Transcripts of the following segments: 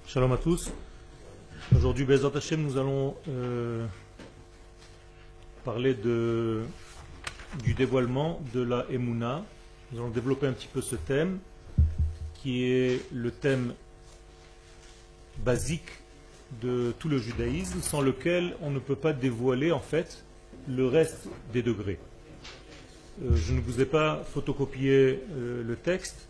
Shalom à tous. Aujourd'hui, Bezrat Hashem, nous allons parler du dévoilement de la Emouna. Nous allons développer un petit peu ce thème, qui est le thème basique de tout le judaïsme, sans lequel on ne peut pas dévoiler en fait le reste des degrés. Je ne vous ai pas photocopié le texte,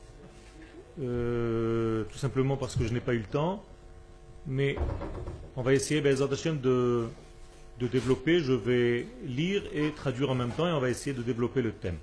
tout simplement parce que je n'ai pas eu le temps, mais on va essayer Bezrat Hashem de développer. Je vais lire et traduire en même temps et on va essayer de développer le thème.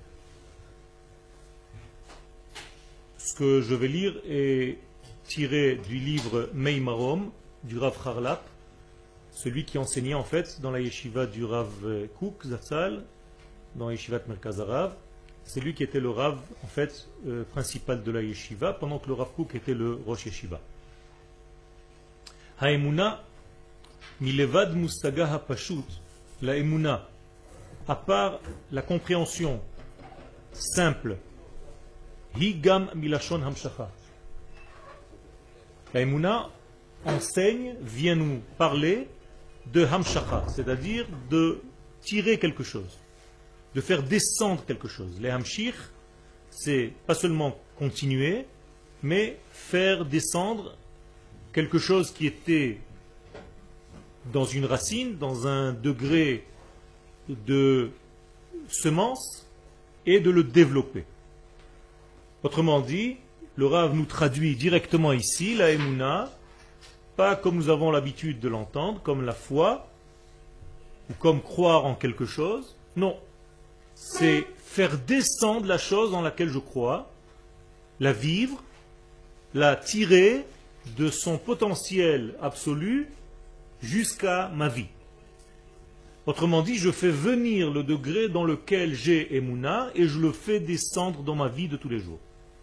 Ce que je vais lire est tiré du livre Meimarom du Rav Harlap, celui qui enseignait en fait dans la yeshiva du Rav Kook Zatzal, dans la yeshivat Merkaz Harav. C'est lui qui était le Rav en fait principal de la yeshiva, pendant que le Rav Kook était le Rosh Yeshiva. Haemuna milevad mustaga hapashut, la Emuna, à part la compréhension simple, higam milashon hamshacha. La Emuna enseigne, vient nous parler de hamshacha, c'est-à-dire de tirer quelque chose, de faire descendre quelque chose. Les hamshich, c'est pas seulement continuer, mais faire descendre quelque chose qui était dans une racine, dans un degré de semence, et de le développer. Autrement dit, le Rav nous traduit directement ici la Emouna, pas comme nous avons l'habitude de l'entendre, comme la foi, ou comme croire en quelque chose. Non, c'est faire descendre la chose en laquelle je crois, la vivre, la tirer de son potentiel absolu jusqu'à ma vie. Autrement dit, je fais venir le degré dans lequel j'ai Emouna et je le fais descendre dans ma vie de tous les jours.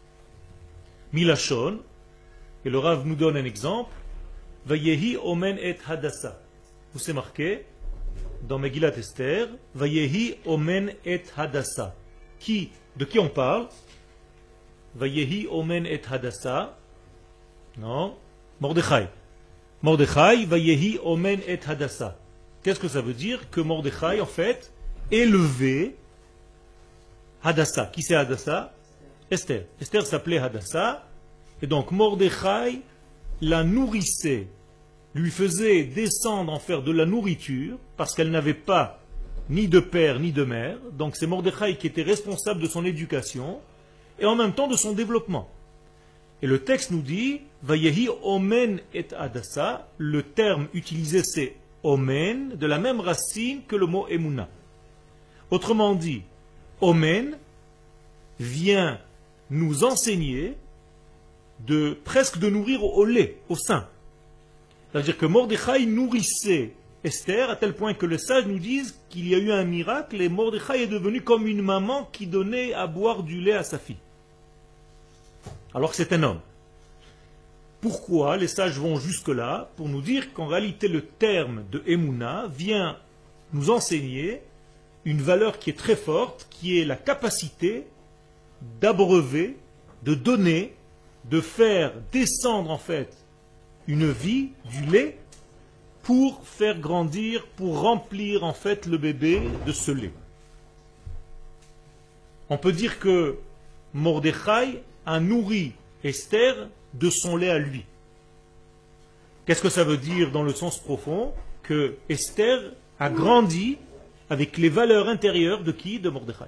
Milachon, et le Rav nous donne un exemple, Vayehi omen et hadassa. Où c'est marqué dans Megillat Esther, Vayehi omen et hadassa. De qui on parle? Vayehi omen et hadassa. Non, Mordechai. Mordechai, Vayehi omen et hadassa. Qu'est-ce que ça veut dire? Que Mordechai, en fait, élevait Hadassa. Qui c'est Hadassa? Esther. Esther s'appelait Hadassa. Et donc Mordechai la nourrissait, lui faisait descendre en faire de la nourriture, parce qu'elle n'avait pas ni de père ni de mère. Donc c'est Mordechai qui était responsable de son éducation, et en même temps de son développement. Et le texte nous dit, Vayehi omen et Hadassa, le terme utilisé c'est omen, de la même racine que le mot Emouna. Autrement dit, omen vient nous enseigner presque de nourrir au lait, au sein. C'est-à-dire que Mordechai nourrissait Esther à tel point que les sages nous disent qu'il y a eu un miracle et Mordechai est devenu comme une maman qui donnait à boire du lait à sa fille. Alors que c'est un homme. Pourquoi les sages vont jusque-là? Pour nous dire qu'en réalité le terme de Emouna vient nous enseigner une valeur qui est très forte, qui est la capacité d'abreuver, de donner, de faire descendre en fait une vie, du lait, pour faire grandir, pour remplir en fait le bébé de ce lait. On peut dire que Mordechai a nourri Esther de son lait à lui. Qu'est-ce que ça veut dire dans le sens profond? Que Esther a grandi avec les valeurs intérieures de qui? De Mordechai.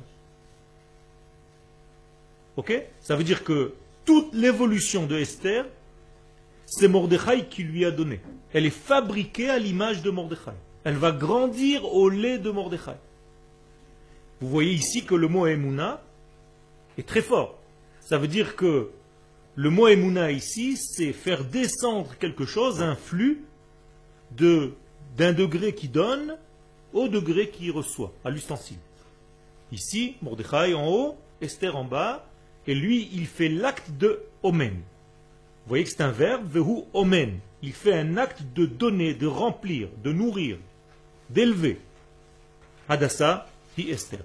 Ok? Ça veut dire que toute l'évolution de Esther, c'est Mordechai qui lui a donné. Elle est fabriquée à l'image de Mordechai. Elle va grandir au lait de Mordechai. Vous voyez ici que le mot Emouna est très fort. Ça veut dire que le mot Emouna ici, c'est faire descendre quelque chose, un flux, d'un degré qui donne au degré qui reçoit, à l'ustensile. Ici, Mordechai en haut, Esther en bas, et lui, il fait l'acte de omen. Vous voyez que c'est un verbe, vehu omen. Il fait un acte de donner, de remplir, de nourrir, d'élever. Hadassa, hi Esther.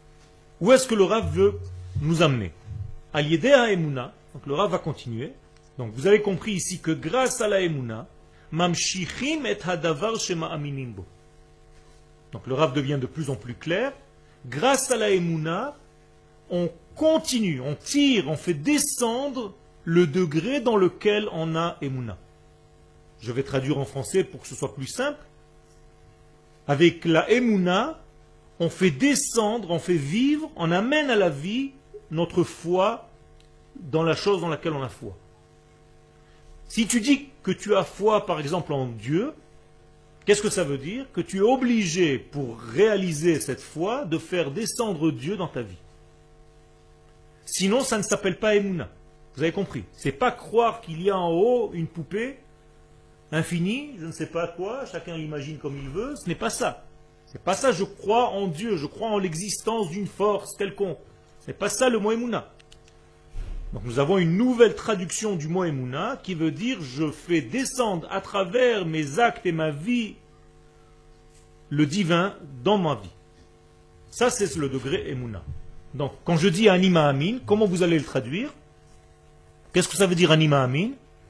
Où est-ce que le Rav veut nous amener? Al-Yedea Emouna, donc le Rav va continuer, Donc vous avez compris ici que grâce à la Emouna, mamshichim et hadavar shema aminim bo. Donc le Rav devient de plus en plus clair. Grâce à la Emouna, on continue, on tire, on fait descendre le degré dans lequel on a Emouna. Je vais traduire en français pour que ce soit plus simple. Avec la Emouna, on fait descendre, on fait vivre, on amène à la vie notre foi dans la chose dans laquelle on a foi. Si tu dis que tu as foi, par exemple, en Dieu, qu'est-ce que ça veut dire? Que tu es obligé, pour réaliser cette foi, de faire descendre Dieu dans ta vie. Sinon, ça ne s'appelle pas Emouna. Vous avez compris? C'est pas croire qu'il y a en haut une poupée infinie, je ne sais pas quoi, chacun l'imagine comme il veut, ce n'est pas ça. C'est pas ça, je crois en Dieu, je crois en l'existence d'une force quelconque. Ce n'est pas ça le mot Emouna. Donc nous avons une nouvelle traduction du mot Emouna qui veut dire je fais descendre à travers mes actes et ma vie le divin dans ma vie. Ça c'est le degré Emouna. Donc quand je dis Anima Amin, comment vous allez le traduire? Qu'est-ce que ça veut dire Anima Amin?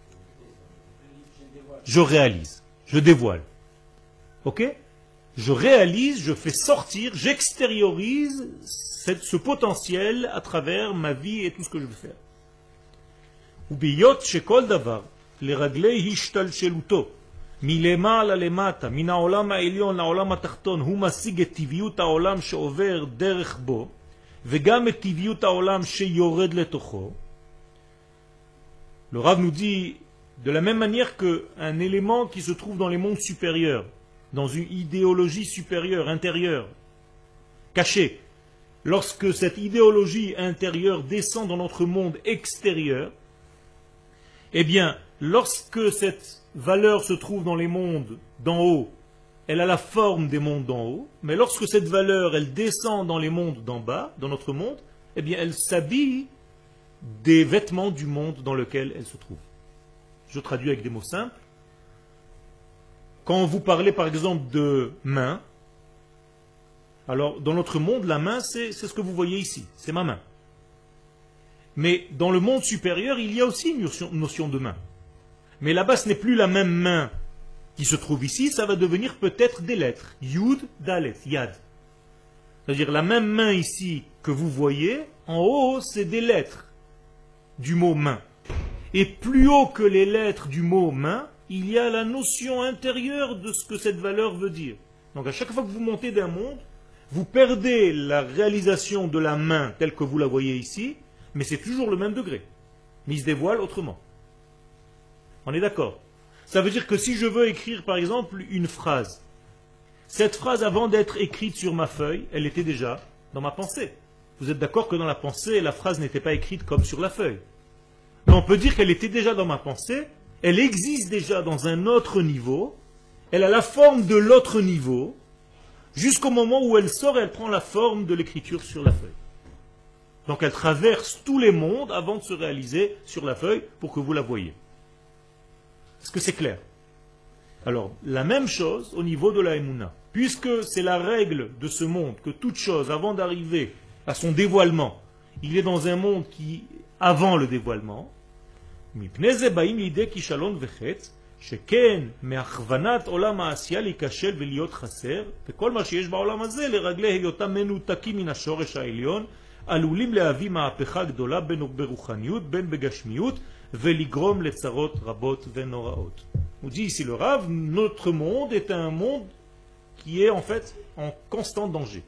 Je réalise, je dévoile. Ok? Je réalise, je fais sortir, j'extériorise ce potentiel à travers ma vie et tout ce que je veux faire. וביות שכל דבר לרגלי השתלשלותו מלמעלה למטה, מן העולם העליון לעולם התחתון, הוא משיג את טבעיות העולם שעובר דרך בו, וגם את טבעיות העולם שיורד לתוכו. Le Rav nous dit, de la même manière qu'un élément qui se trouve dans les mondes supérieurs, dans une idéologie supérieure, intérieure, cachée, lorsque cette idéologie intérieure descend dans notre monde extérieur, eh bien, lorsque cette valeur se trouve dans les mondes d'en haut, elle a la forme des mondes d'en haut, mais lorsque cette valeur, elle descend dans les mondes d'en bas, dans notre monde, eh bien, elle s'habille des vêtements du monde dans lequel elle se trouve. Je traduis avec des mots simples. Quand vous parlez par exemple de main, alors dans notre monde, la main, c'est ce que vous voyez ici, c'est ma main. Mais dans le monde supérieur, il y a aussi une notion de main. Mais là-bas, ce n'est plus la même main qui se trouve ici, ça va devenir peut-être des lettres. Yud, Dalet, Yad. C'est-à-dire la même main ici que vous voyez, en haut, c'est des lettres du mot main. Et plus haut que les lettres du mot main, il y a la notion intérieure de ce que cette valeur veut dire. Donc à chaque fois que vous montez d'un monde, vous perdez la réalisation de la main telle que vous la voyez ici, mais c'est toujours le même degré. Mais il se dévoile autrement. On est d'accord? Ça veut dire que si je veux écrire par exemple une phrase, cette phrase avant d'être écrite sur ma feuille, elle était déjà dans ma pensée. Vous êtes d'accord que dans la pensée, la phrase n'était pas écrite comme sur la feuille. Mais on peut dire qu'elle était déjà dans ma pensée, elle existe déjà dans un autre niveau, elle a la forme de l'autre niveau, jusqu'au moment où elle sort et elle prend la forme de l'écriture sur la feuille. Donc elle traverse tous les mondes avant de se réaliser sur la feuille pour que vous la voyez. Est-ce que c'est clair? Alors, la même chose au niveau de la Emouna. Puisque c'est la règle de ce monde que toute chose, avant d'arriver à son dévoilement, il est dans un monde qui, avant le dévoilement, שכן מהכוונת עולם העשייה להיכשל ולהיות חסר, וכל מה שיש בעולם הזה לרגלי היותם מנותקים מן השורש העליון, עלולים להביא מהפכה גדולה בין ברוחניות בין בגשמיות ולגרום לצרות רבות ונוראות. On dit ici le Rav, notre monde est un monde qui est en fait en constant danger.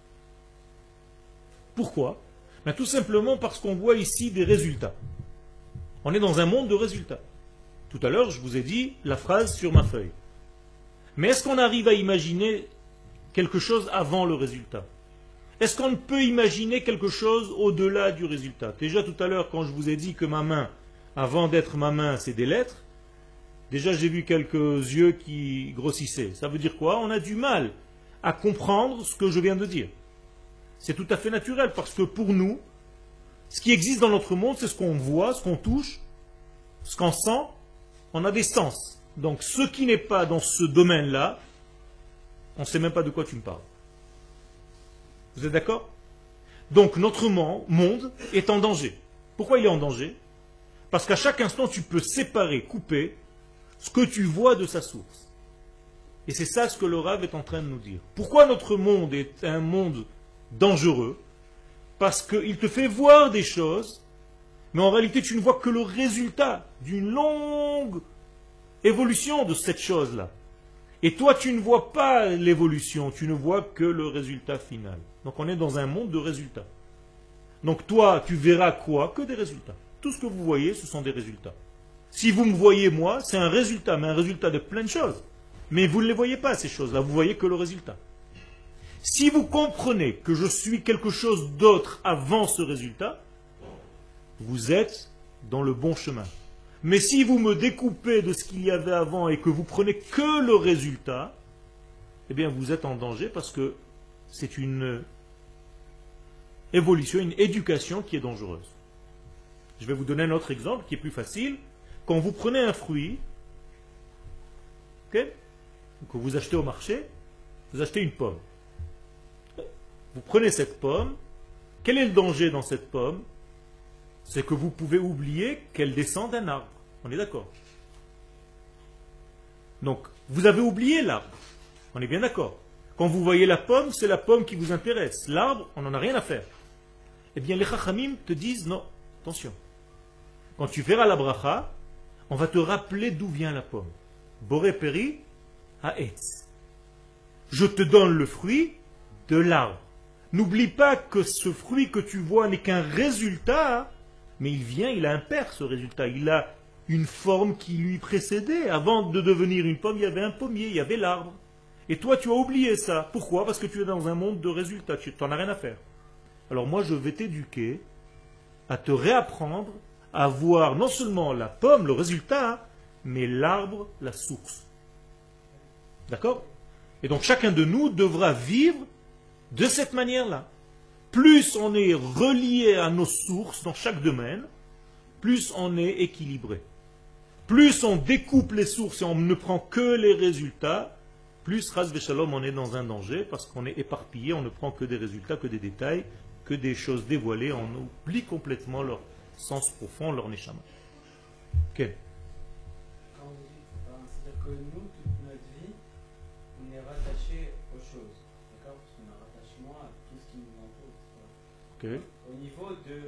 Pourquoi? Ben, tout simplement parce qu'on voit ici des résultats. On est dans un monde de résultats. Tout à l'heure, je vous ai dit la phrase sur ma feuille. Mais est-ce qu'on arrive à imaginer quelque chose avant le résultat? Est-ce qu'on peut imaginer quelque chose au-delà du résultat? Déjà tout à l'heure, quand je vous ai dit que ma main, avant d'être ma main, c'est des lettres, déjà j'ai vu quelques yeux qui grossissaient. Ça veut dire quoi? On a du mal à comprendre ce que je viens de dire. C'est tout à fait naturel, parce que pour nous, ce qui existe dans notre monde, c'est ce qu'on voit, ce qu'on touche, ce qu'on sent. On a des sens. Donc ce qui n'est pas dans ce domaine-là, on ne sait même pas de quoi tu me parles. Vous êtes d'accord? Donc notre monde est en danger. Pourquoi il est en danger? Parce qu'à chaque instant, tu peux séparer, couper ce que tu vois de sa source. Et c'est ça ce que le Rav est en train de nous dire. Pourquoi notre monde est un monde dangereux? Parce qu'il te fait voir des choses, mais en réalité tu ne vois que le résultat d'une longue évolution de cette chose-là. Et toi tu ne vois pas l'évolution, tu ne vois que le résultat final. Donc on est dans un monde de résultats. Donc toi tu verras quoi? Que des résultats. Tout ce que vous voyez, ce sont des résultats. Si vous me voyez moi, c'est un résultat, mais un résultat de plein de choses. Mais vous ne les voyez pas, ces choses-là, vous voyez que le résultat. Si vous comprenez que je suis quelque chose d'autre avant ce résultat, vous êtes dans le bon chemin. Mais si vous me découpez de ce qu'il y avait avant et que vous prenez que le résultat, eh bien vous êtes en danger parce que c'est une évolution, une éducation qui est dangereuse. Je vais vous donner un autre exemple qui est plus facile. Quand vous prenez un fruit, que vous achetez au marché, vous achetez une pomme. Vous prenez cette pomme, quel est le danger dans cette pomme? C'est que vous pouvez oublier qu'elle descend d'un arbre. On est d'accord? Donc, vous avez oublié l'arbre. On est bien d'accord? Quand vous voyez la pomme, c'est la pomme qui vous intéresse. L'arbre, on n'en a rien à faire. Eh bien, les chachamim te disent, non, attention. Quand tu feras la bracha, on va te rappeler d'où vient la pomme. Boré peri haetz. Je te donne le fruit de l'arbre. N'oublie pas que ce fruit que tu vois n'est qu'un résultat, mais il a un père, ce résultat. Il a une forme qui lui précédait. Avant de devenir une pomme, il y avait un pommier, il y avait l'arbre. Et toi, tu as oublié ça. Pourquoi? Parce que tu es dans un monde de résultats. Tu n'en as rien à faire. Alors moi, je vais t'éduquer à te réapprendre à voir non seulement la pomme, le résultat, mais l'arbre, la source. D'accord? Et donc chacun de nous devra vivre de cette manière-là. Plus on est relié à nos sources dans chaque domaine, plus on est équilibré. Plus on découpe les sources et on ne prend que les résultats, plus, ras v'shalom, on est dans un danger parce qu'on est éparpillé, on ne prend que des résultats, que des détails, que des choses dévoilées, on oublie complètement leur sens profond, leur neshama. Ok. Quand vous dites, c'est-à-dire que nous, toute notre vie, on est rattaché aux choses, d'accord? Parce qu'on a un rattachement à tout ce qui nous entoure. Okay. Au niveau de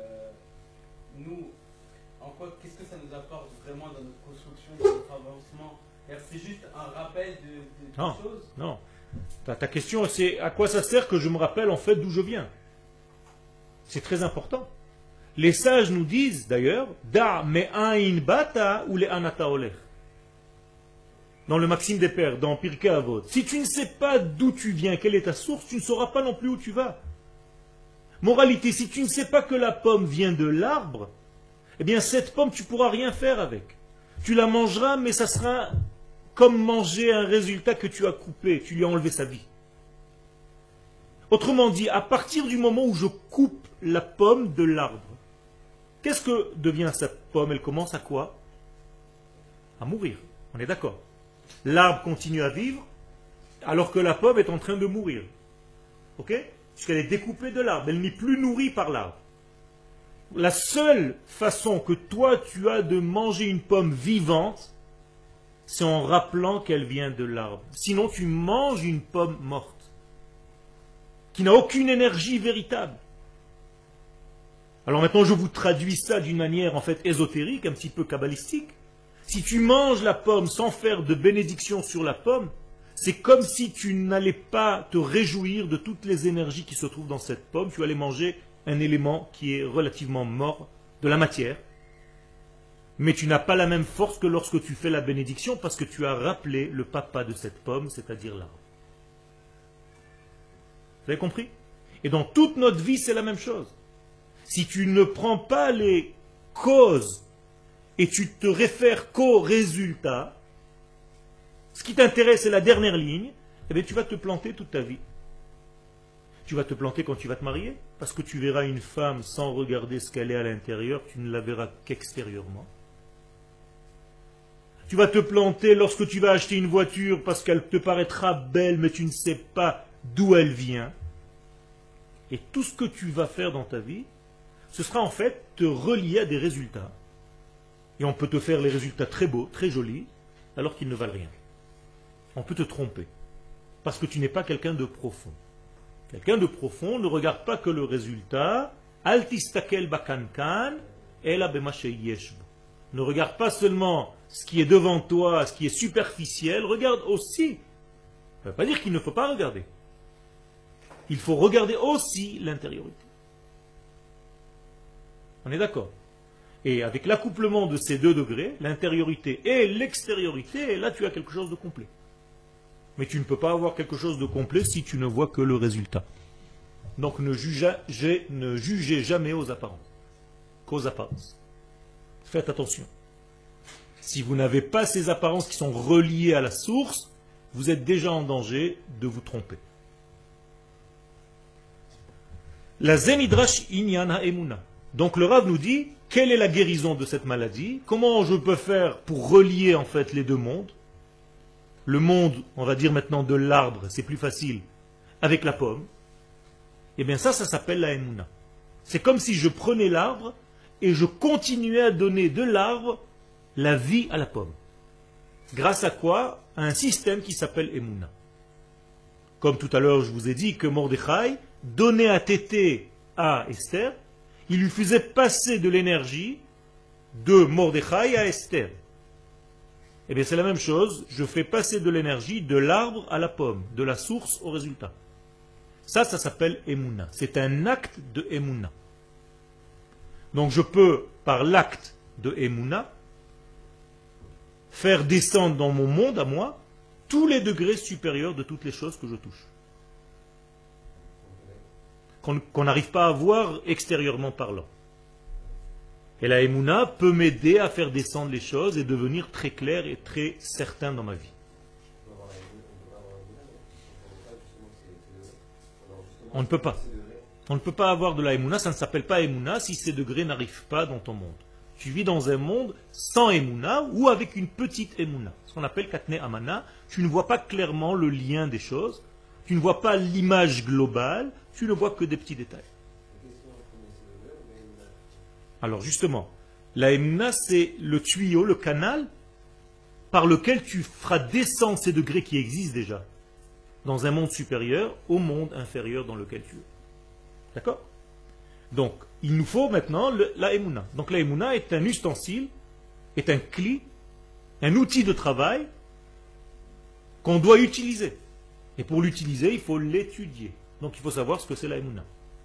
nous, en quoi, qu'est-ce que ça nous apporte vraiment dans notre construction, dans notre avancement? C'est juste un rappel de choses? Non. Ta question, c'est à quoi ça sert que je me rappelle en fait d'où je viens? C'est très important. Les sages nous disent d'ailleurs, da me'ain bata ou le anata olech. Dans le Maxime des Pères, dans Pirkei Avot. Si tu ne sais pas d'où tu viens, quelle est ta source, tu ne sauras pas non plus où tu vas. Moralité, si tu ne sais pas que la pomme vient de l'arbre, eh bien cette pomme, tu ne pourras rien faire avec. Tu la mangeras, mais ça sera comme manger un résultat que tu as coupé, tu lui as enlevé sa vie. Autrement dit, à partir du moment où je coupe la pomme de l'arbre, qu'est-ce que devient cette pomme? Elle commence à quoi? À mourir. On est d'accord. L'arbre continue à vivre, alors que la pomme est en train de mourir. Ok? Puisqu'elle est découpée de l'arbre, elle n'est plus nourrie par l'arbre. La seule façon que toi tu as de manger une pomme vivante, c'est en rappelant qu'elle vient de l'arbre. Sinon tu manges une pomme morte, qui n'a aucune énergie véritable. Alors maintenant je vous traduis ça d'une manière en fait ésotérique, un petit peu kabbalistique. Si tu manges la pomme sans faire de bénédiction sur la pomme, c'est comme si tu n'allais pas te réjouir de toutes les énergies qui se trouvent dans cette pomme. Tu allais manger un élément qui est relativement mort, de la matière. Mais tu n'as pas la même force que lorsque tu fais la bénédiction parce que tu as rappelé le papa de cette pomme, c'est-à-dire l'arbre. Vous avez compris? Et dans toute notre vie, c'est la même chose. Si tu ne prends pas les causes et tu te réfères qu'aux résultats, ce qui t'intéresse c'est la dernière ligne, eh bien tu vas te planter toute ta vie. Tu vas te planter quand tu vas te marier, parce que tu verras une femme sans regarder ce qu'elle est à l'intérieur, tu ne la verras qu'extérieurement. Tu vas te planter lorsque tu vas acheter une voiture parce qu'elle te paraîtra belle, mais tu ne sais pas d'où elle vient. Et tout ce que tu vas faire dans ta vie, ce sera en fait te relier à des résultats. Et on peut te faire les résultats très beaux, très jolis, alors qu'ils ne valent rien. On peut te tromper. Parce que tu n'es pas quelqu'un de profond. Quelqu'un de profond ne regarde pas que le résultat. Al tistakel bakankan, ela bema sheyesh bo. Ne regarde pas seulement ce qui est devant toi, ce qui est superficiel, regarde aussi. Ça ne veut pas dire qu'il ne faut pas regarder. Il faut regarder aussi l'intériorité. On est d'accord? Et avec l'accouplement de ces 2 degrés, l'intériorité et l'extériorité, là tu as quelque chose de complet. Mais tu ne peux pas avoir quelque chose de complet si tu ne vois que le résultat. Donc ne jugez jamais aux apparences, qu'aux apparences. Faites attention. Si vous n'avez pas ces apparences qui sont reliées à la source, vous êtes déjà en danger de vous tromper. La zenidrash inyan ha'emuna. Donc le Rav nous dit, quelle est la guérison de cette maladie? Comment je peux faire pour relier en fait les 2 mondes? Le monde, on va dire maintenant de l'arbre, c'est plus facile, avec la pomme. Eh bien ça s'appelle la emuna. C'est comme si je prenais l'arbre et je continuais à donner de l'arbre la vie à la pomme. Grâce à quoi? À un système qui s'appelle emuna. Comme tout à l'heure je vous ai dit que Mordechai donnait à téter à Esther, il lui faisait passer de l'énergie de Mordechai à Esther. Eh bien c'est la même chose, je fais passer de l'énergie de l'arbre à la pomme, de la source au résultat. Ça s'appelle Emouna. C'est un acte de Emouna. Donc je peux, par l'acte de Emouna, faire descendre dans mon monde à moi tous les degrés supérieurs de toutes les choses que je touche. Qu'on n'arrive pas à voir extérieurement parlant. Et la Emouna peut m'aider à faire descendre les choses et devenir très clair et très certain dans ma vie. On ne peut pas. On ne peut pas avoir de la Emouna, ça ne s'appelle pas Emouna si ces degrés n'arrivent pas dans ton monde. Tu vis dans un monde sans Emouna ou avec une petite Emouna. Ce qu'on appelle Katne Amana. Tu ne vois pas clairement le lien des choses. Tu ne vois pas l'image globale. Tu ne vois que des petits détails. Alors justement, la Emouna c'est le tuyau, le canal par lequel tu feras descendre ces degrés qui existent déjà dans un monde supérieur au monde inférieur dans lequel tu es. D'accord? Donc, il nous faut maintenant la Emouna. Donc la Emouna est un ustensile, est un cli, un outil de travail qu'on doit utiliser. Et pour l'utiliser, il faut l'étudier. Donc il faut savoir ce que c'est la Emouna.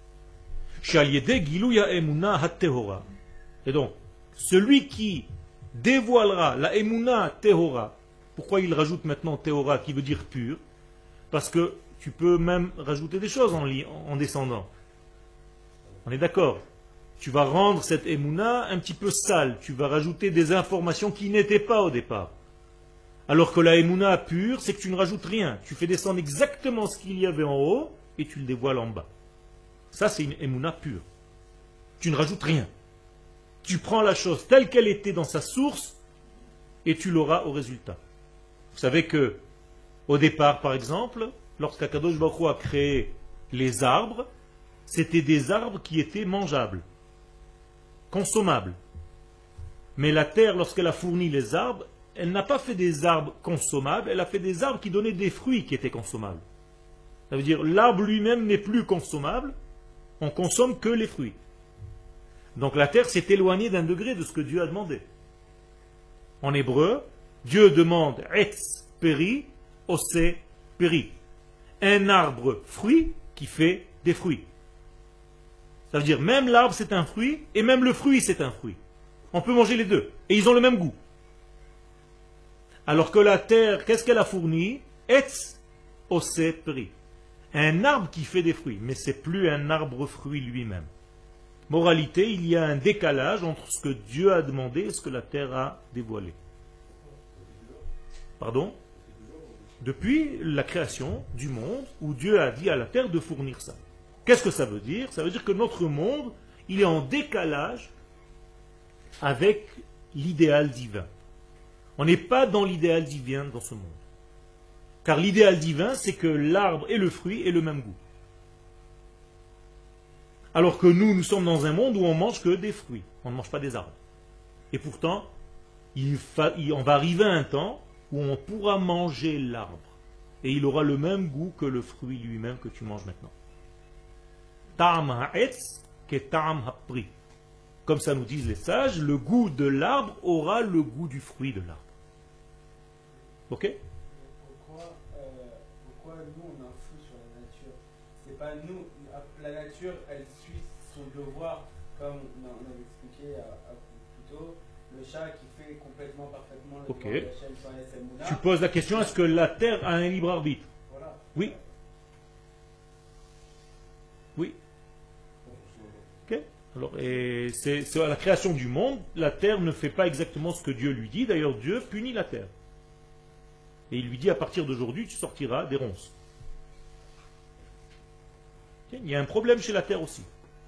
Et donc, celui qui dévoilera la Emouna Tehora, pourquoi il rajoute maintenant Tehora qui veut dire pur? Parce que tu peux même rajouter des choses en descendant. On est d'accord? Tu vas rendre cette Emouna un petit peu sale. Tu vas rajouter des informations qui n'étaient pas au départ. Alors que la Emouna pure, c'est que tu ne rajoutes rien. Tu fais descendre exactement ce qu'il y avait en haut et tu le dévoiles en bas. Ça, c'est une Emouna pure. Tu ne rajoutes rien. Tu prends la chose telle qu'elle était dans sa source et tu l'auras au résultat. Vous savez que au départ, par exemple, lorsqu'Akadosh Baruch Hu a créé les arbres, c'était des arbres qui étaient mangeables, consommables. Mais la terre, lorsqu'elle a fourni les arbres, elle n'a pas fait des arbres consommables, elle a fait des arbres qui donnaient des fruits qui étaient consommables. Ça veut dire l'arbre lui-même n'est plus consommable, on consomme que les fruits. Donc la terre s'est éloignée d'un degré de ce que Dieu a demandé. En hébreu, Dieu demande etz peri, ose peri. Un arbre fruit qui fait des fruits. Ça veut dire même l'arbre c'est un fruit et même le fruit c'est un fruit. On peut manger les deux et ils ont le même goût. Alors que la terre, qu'est-ce qu'elle a fourni? Etz ose peri. Un arbre qui fait des fruits, mais c'est plus un arbre fruit lui-même. Moralité, il y a un décalage entre ce que Dieu a demandé et ce que la terre a dévoilé. Pardon? Depuis la création du monde, où Dieu a dit à la terre de fournir ça. Qu'est-ce que ça veut dire? Ça veut dire que notre monde, il est en décalage avec l'idéal divin. On n'est pas dans l'idéal divin dans ce monde. Car l'idéal divin, c'est que l'arbre et le fruit aient le même goût. Alors que nous sommes dans un monde où on mange que des fruits. On ne mange pas des arbres. Et pourtant, On va arriver à un temps où on pourra manger l'arbre. Et il aura le même goût que le fruit lui-même que tu manges maintenant. Ta'am ha'etz ke ta'am ha'pri. Comme ça nous disent les sages, le goût de l'arbre aura le goût du fruit de l'arbre. Ok? Pourquoi nous on influe sur la nature? C'est pas nous, la nature elle suit son devoir, comme on avait expliqué plus tôt. Le chat qui fait complètement parfaitement le Ok. devoir de Hachem sans Esemouna. Tu poses la question, est-ce que la terre a un libre arbitre? Voilà. Oui. Oui. Ok. Alors, et c'est à la création du monde, la terre ne fait pas exactement ce que Dieu lui dit. D'ailleurs, Dieu punit la terre. Et il lui dit, à partir d'aujourd'hui, tu sortiras des ronces. Ok. Il y a un problème chez la terre aussi.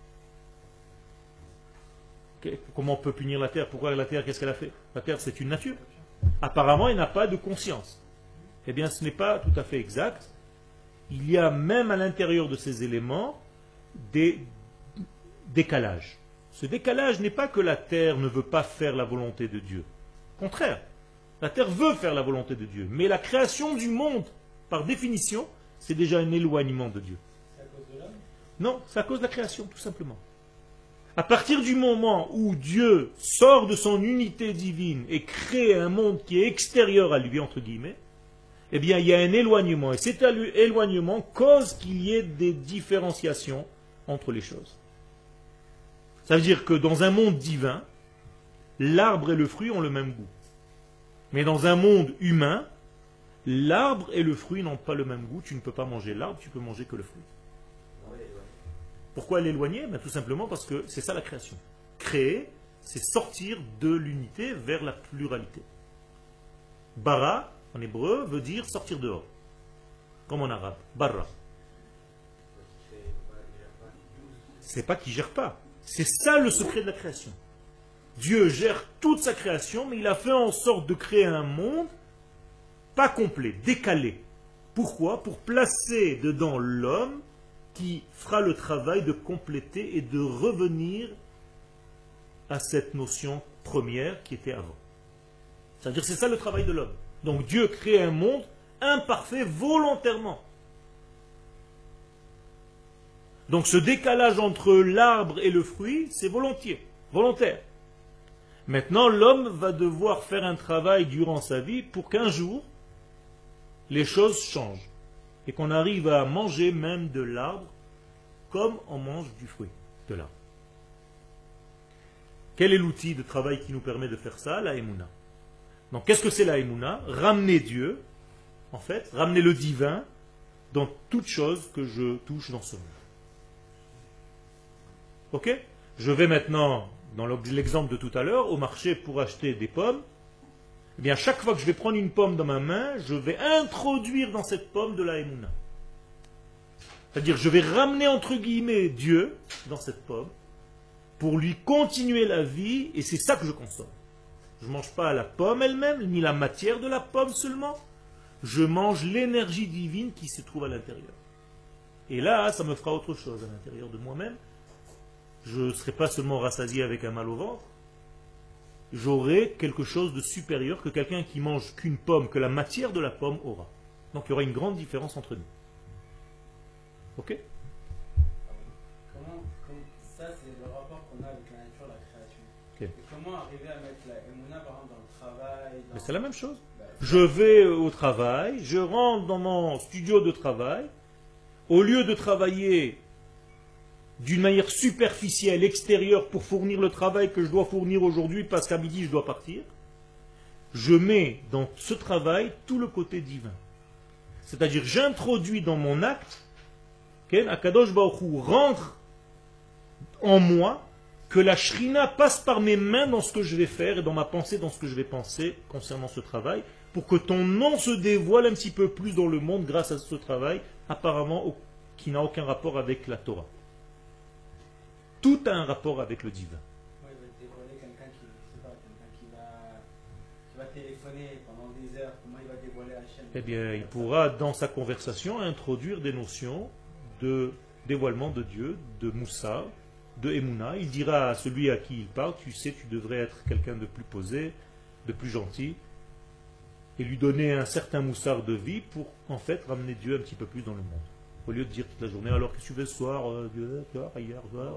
Ok. Comment on peut punir la terre? Pourquoi la terre, qu'est-ce qu'elle a fait? La terre, c'est une nature. Apparemment, elle n'a pas de conscience. Eh bien, ce n'est pas tout à fait exact. Il y a même à l'intérieur de ces éléments des décalages. Ce décalage n'est pas que la terre ne veut pas faire la volonté de Dieu. Au contraire, la terre veut faire la volonté de Dieu. Mais la création du monde, par définition, c'est déjà un éloignement de Dieu. C'est à cause de l'homme? Non, c'est à cause de la création, tout simplement. À partir du moment où Dieu sort de son unité divine et crée un monde qui est extérieur à lui, entre guillemets, eh bien, il y a un éloignement. Et cet éloignement cause qu'il y ait des différenciations entre les choses. Ça veut dire que dans un monde divin, l'arbre et le fruit ont le même goût. Mais dans un monde humain, l'arbre et le fruit n'ont pas le même goût. Tu ne peux pas manger l'arbre, tu peux manger que le fruit. Pourquoi l'éloigner? Tout simplement parce que c'est ça la création. Créer, c'est sortir de l'unité vers la pluralité. Bara, en hébreu, veut dire sortir dehors. Comme en arabe. Barra. C'est pas qu'il gère pas. C'est ça le secret de la création. Dieu gère toute sa création, mais il a fait en sorte de créer un monde pas complet, décalé. Pourquoi? Pour placer dedans l'homme qui fera le travail de compléter et de revenir à cette notion première qui était avant. C'est-à-dire c'est ça le travail de l'homme. Donc Dieu crée un monde imparfait volontairement. Donc ce décalage entre l'arbre et le fruit, c'est volontaire. Maintenant, l'homme va devoir faire un travail durant sa vie pour qu'un jour, les choses changent. Et qu'on arrive à manger même de l'arbre comme on mange du fruit de l'arbre. Quel est l'outil de travail qui nous permet de faire ça? La Emouna. Donc qu'est-ce que c'est la Emouna? Ramener Dieu, en fait, ramener le divin dans toute chose que je touche dans ce monde. Ok? Je vais maintenant, dans l'exemple de tout à l'heure, au marché pour acheter des pommes. Eh bien, chaque fois que je vais prendre une pomme dans ma main, je vais introduire dans cette pomme de la Emouna. C'est-à-dire, je vais ramener entre guillemets Dieu dans cette pomme pour lui continuer la vie, et c'est ça que je consomme. Je ne mange pas la pomme elle-même, ni la matière de la pomme seulement. Je mange l'énergie divine qui se trouve à l'intérieur. Et là, ça me fera autre chose à l'intérieur de moi-même. Je ne serai pas seulement rassasié avec un mal au ventre. J'aurai quelque chose de supérieur que quelqu'un qui mange qu'une pomme, que la matière de la pomme aura. Donc il y aura une grande différence entre nous. Ok? Ça, c'est le rapport qu'on a avec la nature, la création. Okay. Et comment arriver à mettre la Emouna, par exemple, dans le travail Mais c'est la même chose. Je vais au travail, je rentre dans mon studio de travail. Au lieu de travailler d'une manière superficielle, extérieure, pour fournir le travail que je dois fournir aujourd'hui, parce qu'à midi je dois partir, je mets dans ce travail tout le côté divin. C'est-à-dire, j'introduis dans mon acte, Akadosh Baruch Hu rentre en moi, que la Shrina passe par mes mains dans ce que je vais faire et dans ma pensée, dans ce que je vais penser concernant ce travail, pour que ton nom se dévoile un petit peu plus dans le monde grâce à ce travail, apparemment qui n'a aucun rapport avec la Torah. Tout a un rapport avec le divin. Il va dévoiler quelqu'un qui va téléphoner pendant des heures. Comment il va dévoiler Hachem? Eh bien, il pourra, dans sa conversation, introduire des notions de dévoilement de Dieu, de Moussa, de Emouna. Il dira à celui à qui il parle, tu sais, tu devrais être quelqu'un de plus posé, de plus gentil et lui donner un certain moussard de vie pour en fait ramener Dieu un petit peu plus dans le monde. Au lieu de dire toute la journée, alors que tu fais ce soir, Dieu, hier, soir.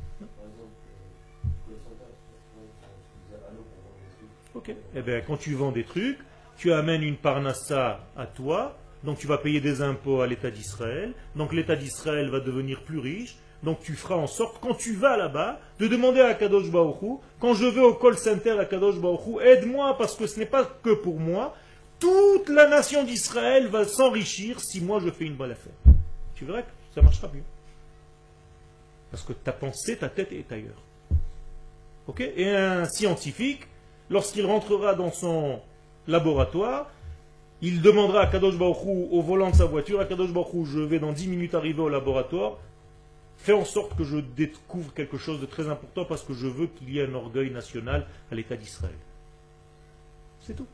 Ok. Eh bien, quand tu vends des trucs, tu amènes une parnassa à toi, donc tu vas payer des impôts à l'État d'Israël, donc l'État d'Israël va devenir plus riche, donc tu feras en sorte, quand tu vas là-bas, de demander à Kadosh Baruch Hu, quand je vais au call center à Kadosh Baruch Hu, aide-moi parce que ce n'est pas que pour moi, toute la nation d'Israël va s'enrichir si moi je fais une bonne affaire. Tu verras que ça marchera bien. Parce que ta pensée, ta tête est ailleurs. Ok? Et un scientifique, lorsqu'il rentrera dans son laboratoire, il demandera à Kadosh Baruch Hu au volant de sa voiture, à Kadosh Baruch Hu, je vais dans 10 minutes arriver au laboratoire, fais en sorte que je découvre quelque chose de très important parce que je veux qu'il y ait un orgueil national à l'État d'Israël. C'est tout.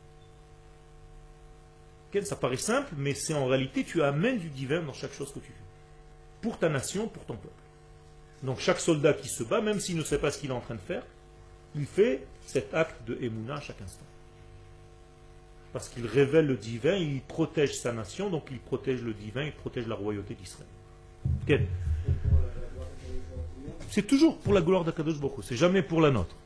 Ça paraît simple, mais c'est en réalité, tu amènes du divin dans chaque chose que tu fais. Pour ta nation, pour ton peuple. Donc chaque soldat qui se bat, même s'il ne sait pas ce qu'il est en train de faire, il fait cet acte de Emouna à chaque instant. Parce qu'il révèle le divin, il protège sa nation, donc il protège le divin, il protège la royauté d'Israël. Okay. C'est toujours pour la gloire d'Akadosh Baruch Hu, c'est jamais pour la nôtre.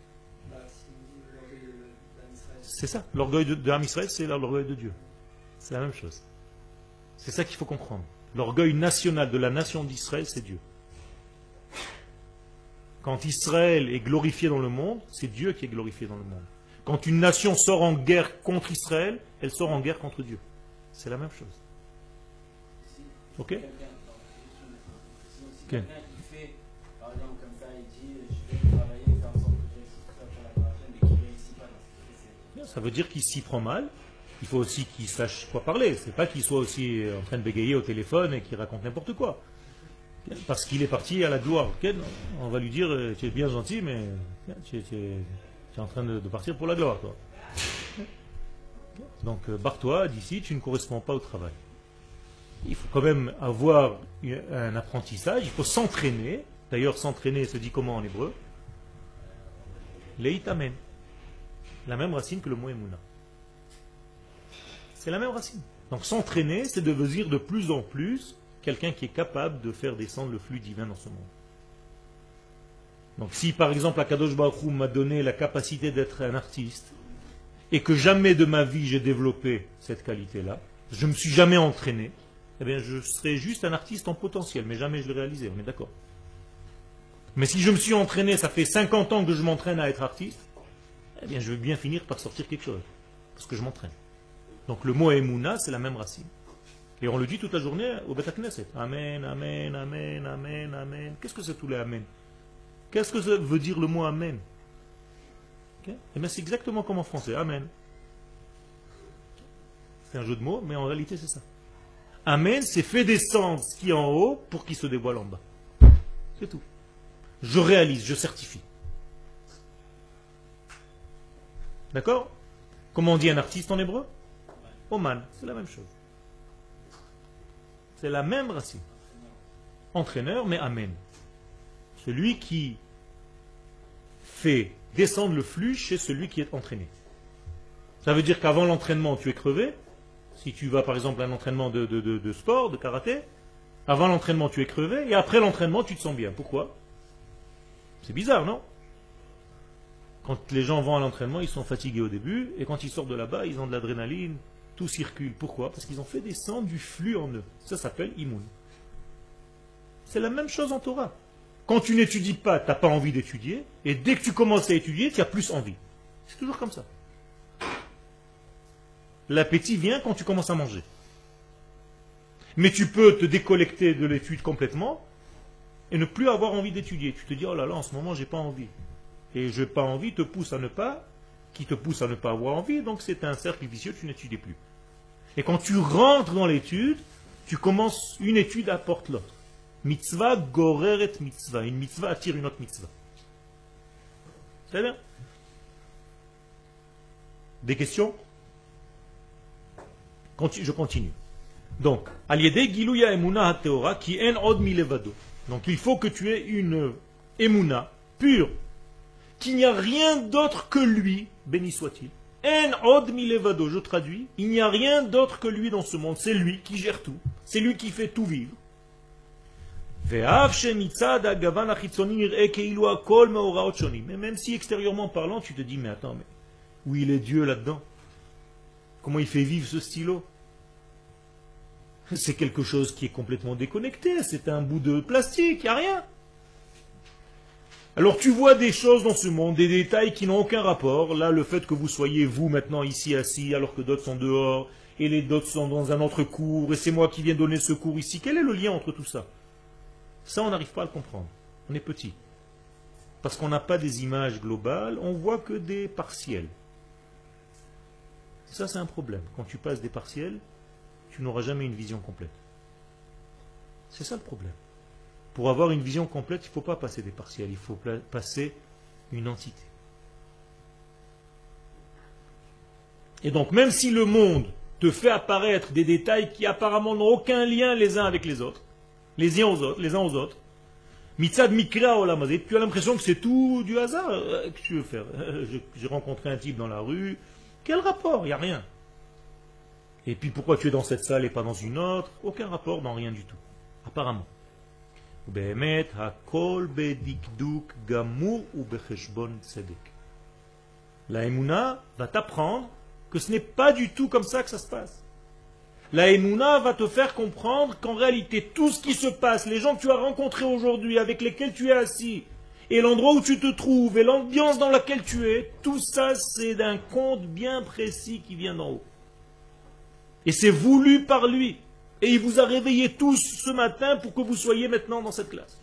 C'est ça, l'orgueil de Ham Israël, c'est l'orgueil de Dieu. C'est la même chose. C'est ça qu'il faut comprendre. L'orgueil national de la nation d'Israël, c'est Dieu. Quand Israël est glorifié dans le monde, c'est Dieu qui est glorifié dans le monde. Quand une nation sort en guerre contre Israël, elle sort en guerre contre Dieu. C'est la même chose. Ok? Quelqu'un qui fait, par exemple, comme ça, il dit, je vais travailler, faire en sorte que je réussisse pour la paracha, mais qui ne réussit pas dans ce que Ça veut dire qu'il s'y prend mal. Il faut aussi qu'il sache quoi parler. C'est pas qu'il soit aussi en train de bégayer au téléphone et qu'il raconte n'importe quoi. Parce qu'il est parti à la gloire. On va lui dire, tu es bien gentil, mais tu es en train de partir pour la gloire, toi. Donc, barre-toi d'ici, tu ne corresponds pas au travail. Il faut quand même avoir un apprentissage, il faut s'entraîner. D'ailleurs, s'entraîner se dit comment en hébreu? Leitamen. La même racine que le mot Emouna. C'est la même racine. Donc s'entraîner, c'est devenir de plus en plus quelqu'un qui est capable de faire descendre le flux divin dans ce monde. Donc si par exemple Akadosh Baruch Hu m'a donné la capacité d'être un artiste, et que jamais de ma vie j'ai développé cette qualité-là, je ne me suis jamais entraîné, eh bien je serai juste un artiste en potentiel, mais jamais je l'ai réalisé, on est d'accord. Mais si je me suis entraîné, ça fait 50 ans que je m'entraîne à être artiste, eh bien je vais bien finir par sortir quelque chose, parce que je m'entraîne. Donc le mot Emouna, c'est la même racine. Et on le dit toute la journée au Beth Knesset. Amen, amen, amen, amen, amen. Qu'est-ce que c'est tous les amen? Qu'est-ce que ça veut dire le mot amen? Okay? Eh bien c'est exactement comme en français, amen. C'est un jeu de mots, mais en réalité c'est ça. Amen, c'est fait descendre ce qui est en haut pour qu'il se dévoile en bas. C'est tout. Je réalise, je certifie. D'accord? Comment on dit un artiste en hébreu? Oman, c'est la même chose. C'est la même racine. Entraîneur, mais amen. Celui qui fait descendre le flux chez celui qui est entraîné. Ça veut dire qu'avant l'entraînement, tu es crevé. Si tu vas par exemple à un entraînement de sport, de karaté, avant l'entraînement, tu es crevé, et après l'entraînement, tu te sens bien. Pourquoi? C'est bizarre, non? Quand les gens vont à l'entraînement, ils sont fatigués au début, et quand ils sortent de là-bas, ils ont de l'adrénaline, tout circule. Pourquoi? Parce qu'ils ont fait descendre du flux en eux. Ça s'appelle imoun. C'est la même chose en Torah. Quand tu n'étudies pas, tu n'as pas envie d'étudier, et dès que tu commences à étudier, tu as plus envie. C'est toujours comme ça. L'appétit vient quand tu commences à manger. Mais tu peux te déconnecter de l'étude complètement et ne plus avoir envie d'étudier. Tu te dis, oh là là, en ce moment, j'ai pas envie. Et je n'ai pas envie te pousse à ne pas, qui te pousse à ne pas avoir envie, donc c'est un cercle vicieux, tu n'étudies plus. Et quand tu rentres dans l'étude, tu commences, une étude apporte l'autre. Mitzvah goreret mitzvah. Une mitzvah attire une autre mitzvah. C'est bien? Des questions? Je continue. Donc, aliede giluya emuna hateora ki en od milevado. Donc il faut que tu aies une emuna pure, qu'il n'y a rien d'autre que lui béni soit-il. En od milevado, je traduis, il n'y a rien d'autre que lui dans ce monde, c'est lui qui gère tout, c'est lui qui fait tout vivre. Mais même si extérieurement parlant, tu te dis, mais attends, mais où il est Dieu là-dedans? Comment il fait vivre ce stylo? C'est quelque chose qui est complètement déconnecté, c'est un bout de plastique, il n'y a rien. Alors tu vois des choses dans ce monde, des détails qui n'ont aucun rapport. Là, le fait que vous soyez vous maintenant ici assis alors que d'autres sont dehors, et les d'autres sont dans un autre cours, et c'est moi qui viens donner ce cours ici. Quel est le lien entre tout ça? Ça, on n'arrive pas à le comprendre. On est petit. Parce qu'on n'a pas des images globales, on voit que des partiels. Ça, c'est un problème. Quand tu passes des partiels, tu n'auras jamais une vision complète. C'est ça le problème. Pour avoir une vision complète, il ne faut pas passer des partiels, il faut passer une entité. Et donc, même si le monde te fait apparaître des détails qui apparemment n'ont aucun lien les uns avec les autres, les uns aux autres, mitzad mikra olamazé, tu as l'impression que c'est tout du hasard. Qu'est-ce que tu veux faire? J'ai rencontré un type dans la rue, quel rapport? Il n'y a rien. Et puis pourquoi tu es dans cette salle et pas dans une autre? Aucun rapport dans rien du tout, apparemment. La Emouna va t'apprendre que ce n'est pas du tout comme ça que ça se passe. La Emouna va te faire comprendre qu'en réalité, tout ce qui se passe, les gens que tu as rencontrés aujourd'hui, avec lesquels tu es assis, et l'endroit où tu te trouves, et l'ambiance dans laquelle tu es, tout ça c'est d'un conte bien précis qui vient d'en haut. Et c'est voulu par lui. Et il vous a réveillés tous ce matin pour que vous soyez maintenant dans cette classe.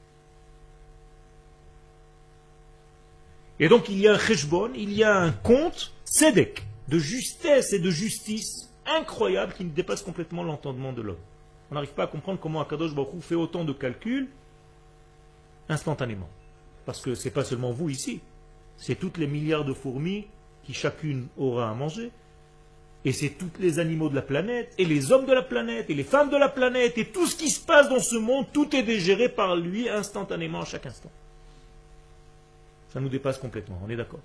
Et donc il y a un cheshbon, il y a un compte tzedek, de justesse et de justice incroyable qui dépasse complètement l'entendement de l'homme. On n'arrive pas à comprendre comment Akadosh Baruch Hu fait autant de calculs instantanément. Parce que ce n'est pas seulement vous ici, c'est toutes les milliards de fourmis qui chacune aura à manger. Et c'est tous les animaux de la planète, et les hommes de la planète, et les femmes de la planète, et tout ce qui se passe dans ce monde, tout est dégéré par lui instantanément à chaque instant. Ça nous dépasse complètement, on est d'accord?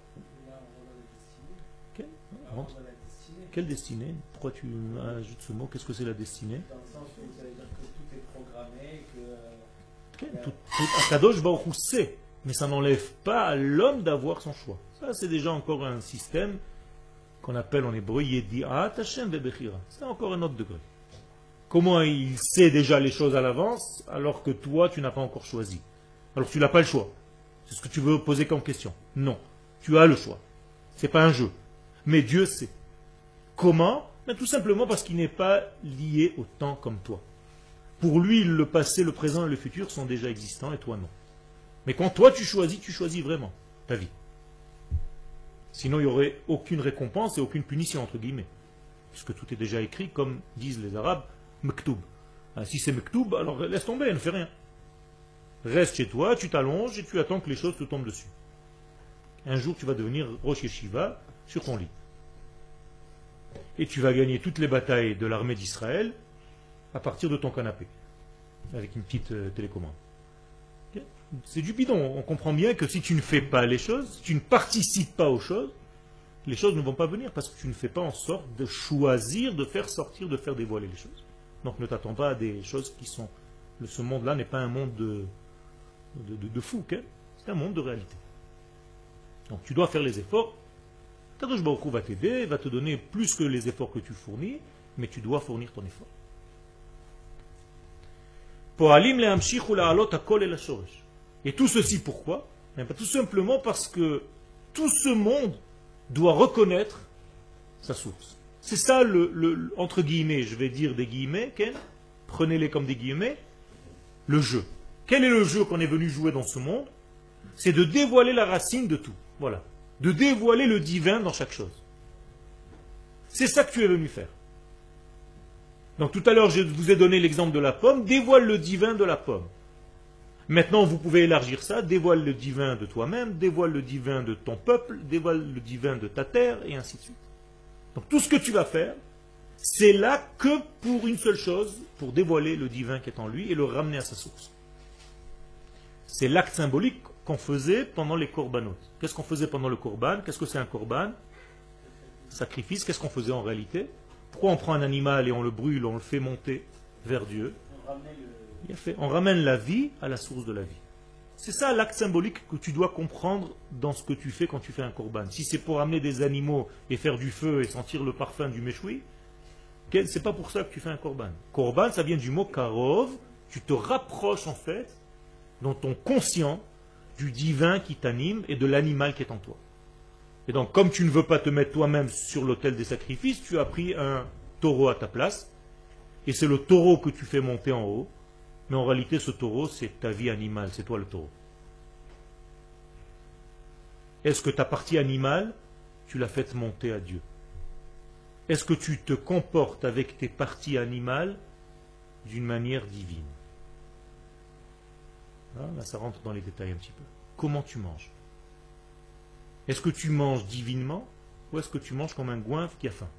Quelle destinée? Pourquoi tu ajoutes ce mot? Qu'est-ce que c'est la destinée? Dans le sens où ça veut dire que tout est programmé, que... Akadosh Baruch Hu sait, mais ça n'enlève pas à l'homme d'avoir son choix. Ça, c'est déjà encore un système qu'on appelle en hébreu Yedi'at Hashem ve'bechira. C'est encore un autre degré. Comment il sait déjà les choses à l'avance alors que toi tu n'as pas encore choisi? Alors tu n'as pas le choix. C'est ce que tu veux poser comme question. Non, tu as le choix. C'est pas un jeu. Mais Dieu sait. Comment? Ben, tout simplement parce qu'il n'est pas lié au temps comme toi. Pour lui, le passé, le présent et le futur sont déjà existants et toi non. Mais quand toi tu choisis vraiment ta vie. Sinon, il n'y aurait aucune récompense et aucune punition, entre guillemets. Puisque tout est déjà écrit, comme disent les Arabes, mektoub. Si c'est mektoub, alors laisse tomber, ne fais rien. Reste chez toi, tu t'allonges et tu attends que les choses te tombent dessus. Un jour, tu vas devenir Rosh Yeshiva sur ton lit. Et tu vas gagner toutes les batailles de l'armée d'Israël à partir de ton canapé, avec une petite télécommande. C'est du bidon. On comprend bien que si tu ne fais pas les choses, si tu ne participes pas aux choses, les choses ne vont pas venir parce que tu ne fais pas en sorte de choisir, de faire sortir, de faire dévoiler les choses. Donc ne t'attends pas à des choses qui sont... Ce monde-là n'est pas un monde de fou, okay? C'est un monde de réalité. Donc tu dois faire les efforts. Kadosh Baruch Hu va t'aider, va te donner plus que les efforts que tu fournis, mais tu dois fournir ton effort. Et tout ceci pourquoi? Tout simplement parce que tout ce monde doit reconnaître sa source. C'est ça entre guillemets, je vais dire des guillemets, Ken, prenez-les comme des guillemets, le jeu. Quel est le jeu qu'on est venu jouer dans ce monde? C'est de dévoiler la racine de tout. Voilà. De dévoiler le divin dans chaque chose. C'est ça que tu es venu faire. Donc tout à l'heure, je vous ai donné l'exemple de la pomme, dévoile le divin de la pomme. Maintenant, vous pouvez élargir ça, dévoile le divin de toi-même, dévoile le divin de ton peuple, dévoile le divin de ta terre, et ainsi de suite. Donc tout ce que tu vas faire, c'est là que pour une seule chose, pour dévoiler le divin qui est en lui et le ramener à sa source. C'est l'acte symbolique qu'on faisait pendant les korbanot. Qu'est-ce qu'on faisait pendant le korban? Qu'est-ce que c'est un korban? Sacrifice. Qu'est-ce qu'on faisait en réalité? Pourquoi on prend un animal et on le brûle, on le fait monter vers Dieu? On ramène la vie à la source de la vie. C'est ça l'acte symbolique que tu dois comprendre dans ce que tu fais quand tu fais un korban. Si c'est pour amener des animaux et faire du feu et sentir le parfum du méchoui, c'est pas pour ça que tu fais un korban. Korban, ça vient du mot karov. Tu te rapproches en fait, dans ton conscient, du divin qui t'anime et de l'animal qui est en toi. Et donc, comme tu ne veux pas te mettre toi-même sur l'autel des sacrifices, tu as pris un taureau à ta place, et c'est le taureau que tu fais monter en haut, mais en réalité, ce taureau, c'est ta vie animale, c'est toi le taureau. Est-ce que ta partie animale, tu l'as faite monter à Dieu? Est-ce que tu te comportes avec tes parties animales d'une manière divine? Là, ça rentre dans les détails un petit peu. Comment tu manges? Est-ce que tu manges divinement ou est-ce que tu manges comme un goinfre qui a faim?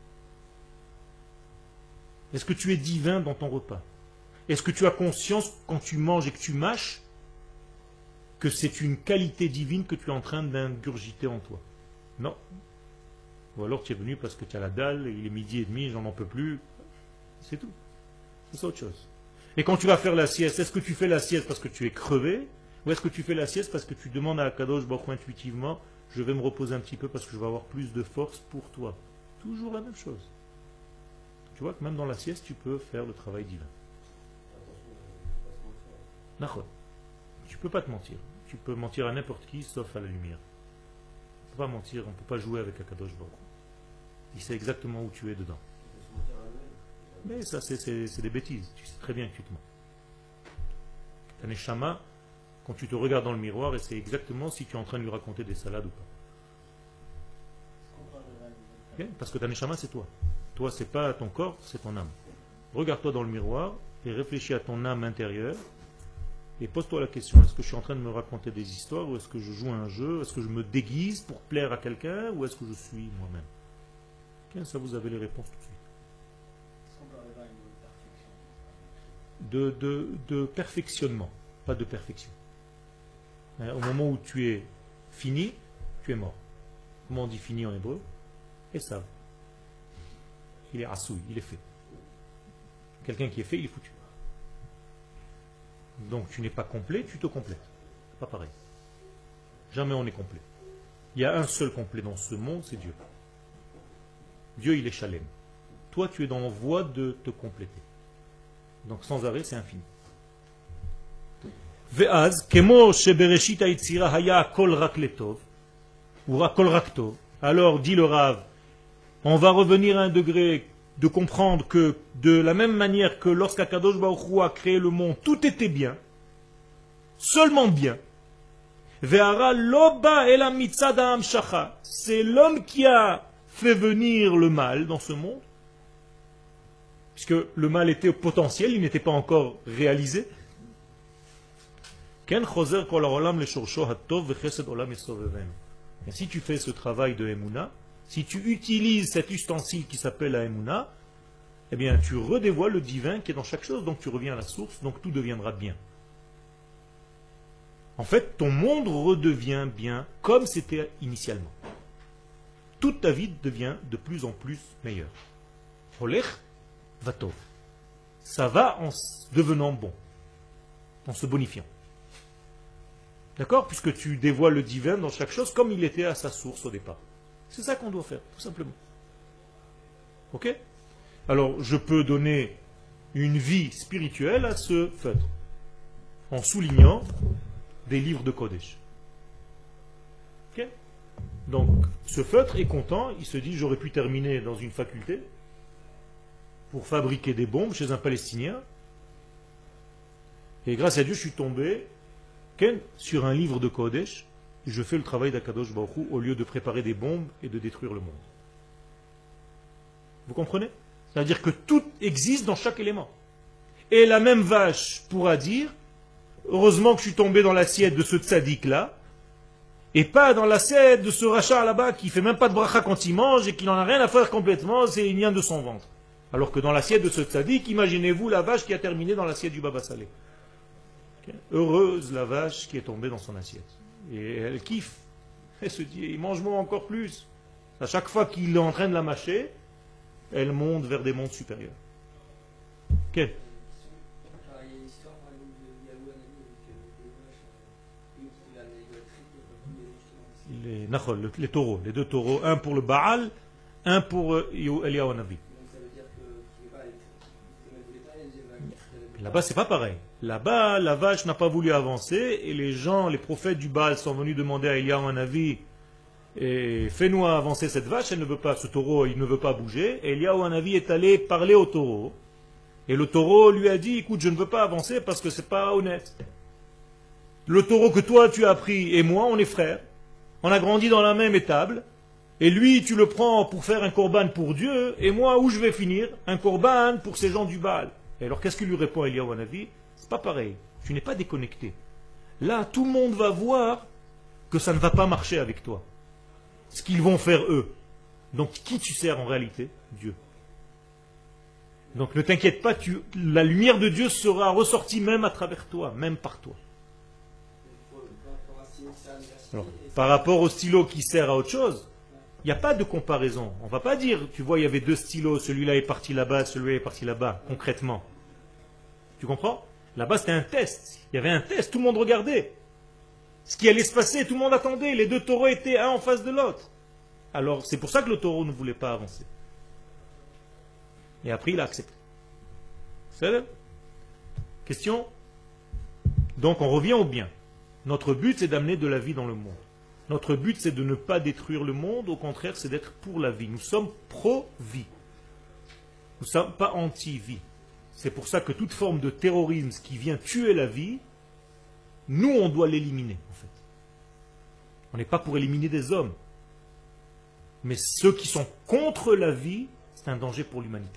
Est-ce que tu es divin dans ton repas? Est-ce que tu as conscience quand tu manges et que tu mâches que c'est une qualité divine que tu es en train d'ingurgiter en toi? Non. Ou alors tu es venu parce que tu as la dalle, et il est 12h30, j'en peux plus. C'est tout. C'est autre chose. Et quand tu vas faire la sieste, est-ce que tu fais la sieste parce que tu es crevé? Ou est-ce que tu fais la sieste parce que tu demandes à Akadosh Baruch Hu intuitivement, je vais me reposer un petit peu parce que je vais avoir plus de force pour toi? Toujours la même chose. Tu vois que même dans la sieste, tu peux faire le travail divin. D'accord. Tu ne peux pas te mentir. Tu peux mentir à n'importe qui sauf à la lumière. On ne peut pas mentir, on ne peut pas jouer avec Akadosh Baruch Hu. Il sait exactement où tu es dedans. Mais ça, c'est des bêtises. Tu sais très bien que tu te mens. Ta neshama, quand tu te regardes dans le miroir, et c'est exactement si tu es en train de lui raconter des salades ou pas. Okay? Parce que ta neshama, c'est toi. Toi, c'est pas ton corps, c'est ton âme. Regarde-toi dans le miroir et réfléchis à ton âme intérieure et pose-toi la question, est-ce que je suis en train de me raconter des histoires ou est-ce que je joue à un jeu? Est-ce que je me déguise pour plaire à quelqu'un ou est-ce que je suis moi-même? Okay? Ça, vous avez les réponses tout de suite. De perfectionnement, pas de perfection. Au moment où tu es fini, tu es mort. Comment on dit fini en hébreu? Esav. Il est assoui, il est fait. Quelqu'un qui est fait, il est foutu. Donc tu n'es pas complet, tu te complètes. Pas pareil. Jamais on est complet. Il y a un seul complet dans ce monde, c'est Dieu. Dieu, il est shalem. Toi, tu es dans la voie de te compléter. Donc sans arrêt, c'est infini. Ve'az, kemo shebereshit ha'yitzira haya kol rak letov, ou kol rak tov. Alors, dit le Rav, on va revenir à un degré de comprendre que de la même manière que lorsqu'Akadosh Baruch Hu a créé le monde, tout était bien, seulement bien. Ve'ara loba ela mitzad ha'amshacha. C'est l'homme qui a fait venir le mal dans ce monde, puisque le mal était au potentiel, il n'était pas encore réalisé. Et si tu fais ce travail de Emouna, si tu utilises cet ustensile qui s'appelle la Emouna, eh bien tu redévoiles le divin qui est dans chaque chose, donc tu reviens à la source, donc tout deviendra bien. En fait, ton monde redevient bien comme c'était initialement. Toute ta vie devient de plus en plus meilleure. Olech vatov. Ça va en devenant bon, en se bonifiant. D'accord? Puisque tu dévoiles le divin dans chaque chose comme il était à sa source au départ. C'est ça qu'on doit faire, tout simplement. Ok? Alors, je peux donner une vie spirituelle à ce feutre, en soulignant des livres de Kodesh. Ok? Donc, ce feutre est content, il se dit, j'aurais pu terminer dans une faculté pour fabriquer des bombes chez un Palestinien. Et grâce à Dieu, je suis tombé sur un livre de Kodesh, et je fais le travail d'Akadosh Baruch Hu au lieu de préparer des bombes et de détruire le monde. Vous comprenez? C'est-à-dire que tout existe dans chaque élément. Et la même vache pourra dire, heureusement que je suis tombé dans l'assiette de ce tzaddik-là, et pas dans l'assiette de ce rachat là-bas qui fait même pas de bracha quand il mange et qui n'en a rien à faire complètement, c'est une vient de son ventre. Alors que dans l'assiette de ce tzaddik, imaginez-vous la vache qui a terminé dans l'assiette du Baba Salé. Okay. Heureuse la vache qui est tombée dans son assiette. Et elle kiffe. Elle se dit, mange-moi encore plus. À chaque fois qu'il est en train de la mâcher, elle monte vers des mondes supérieurs. Ok. Il y a une histoire par exemple de Yahou Anani avec des vaches, qui la négociaient, Les taureaux, les deux taureaux, un pour le Baal, un pour Eliyahu Hanavi. donc ça veut dire que les mettre des détails, les Là-bas, c'est pas pareil. Là-bas, la vache n'a pas voulu avancer et les gens, les prophètes du Baal sont venus demander à Eliyahu Hanavi et fais-nous avancer cette vache, elle ne veut pas, ce taureau, il ne veut pas bouger. Et Eliyahu Hanavi est allé parler au taureau. Et le taureau lui a dit, écoute, je ne veux pas avancer parce que c'est pas honnête. Le taureau que toi tu as pris et moi, on est frères. On a grandi dans la même étable. Et lui, tu le prends pour faire un korban pour Dieu. Et moi, où je vais finir? Un korban pour ces gens du Baal. Et alors, qu'est-ce que lui répond Eliyahu Hanavi? C'est pas pareil. Tu n'es pas déconnecté. Là, tout le monde va voir que ça ne va pas marcher avec toi. Ce qu'ils vont faire eux. Donc, qui tu sers en réalité? Dieu. Donc, ne t'inquiète pas, la lumière de Dieu sera ressortie même à travers toi, même par toi. Alors, par rapport au stylo qui sert à autre chose, il n'y a pas de comparaison. On ne va pas dire, tu vois, il y avait deux stylos, celui-là est parti là-bas, celui-là est parti là-bas, concrètement. Tu comprends? Là-bas, c'était un test. Il y avait un test, tout le monde regardait. Ce qui allait se passer, tout le monde attendait. Les deux taureaux étaient un en face de l'autre. Alors, c'est pour ça que le taureau ne voulait pas avancer. Et après, il a accepté. C'est ça? Question? Donc, on revient au bien. Notre but, c'est d'amener de la vie dans le monde. Notre but, c'est de ne pas détruire le monde. Au contraire, c'est d'être pour la vie. Nous sommes pro-vie. Nous ne sommes pas anti-vie. C'est pour ça que toute forme de terrorisme qui vient tuer la vie, nous, on doit l'éliminer, en fait. On n'est pas pour éliminer des hommes. Mais ceux qui sont contre la vie, c'est un danger pour l'humanité.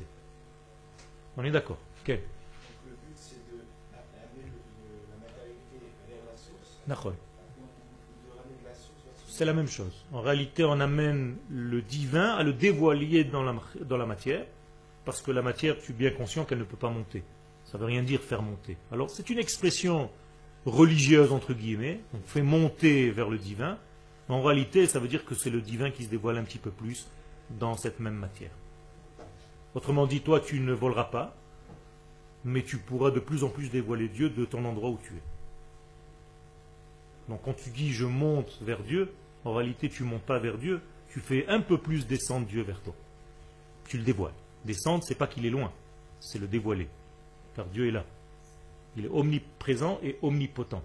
On est d'accord? Ok. Donc le but c'est d'amener la matérialité vers la source, D'accord. de ramener de la source vers la source. C'est la même chose. En réalité, on amène le divin à le dévoiler dans la matière, parce que la matière, tu es bien conscient qu'elle ne peut pas monter. Ça ne veut rien dire faire monter. Alors, c'est une expression religieuse, entre guillemets. On fait monter vers le divin. En réalité, ça veut dire que c'est le divin qui se dévoile un petit peu plus dans cette même matière. Autrement dit, toi, tu ne voleras pas, mais tu pourras de plus en plus dévoiler Dieu de ton endroit où tu es. Donc quand tu dis « je monte vers Dieu », en réalité, tu ne montes pas vers Dieu, tu fais un peu plus descendre Dieu vers toi. Tu le dévoiles. Descendre, c'est pas qu'il est loin, c'est le dévoiler. Car Dieu est là. Il est omniprésent et omnipotent.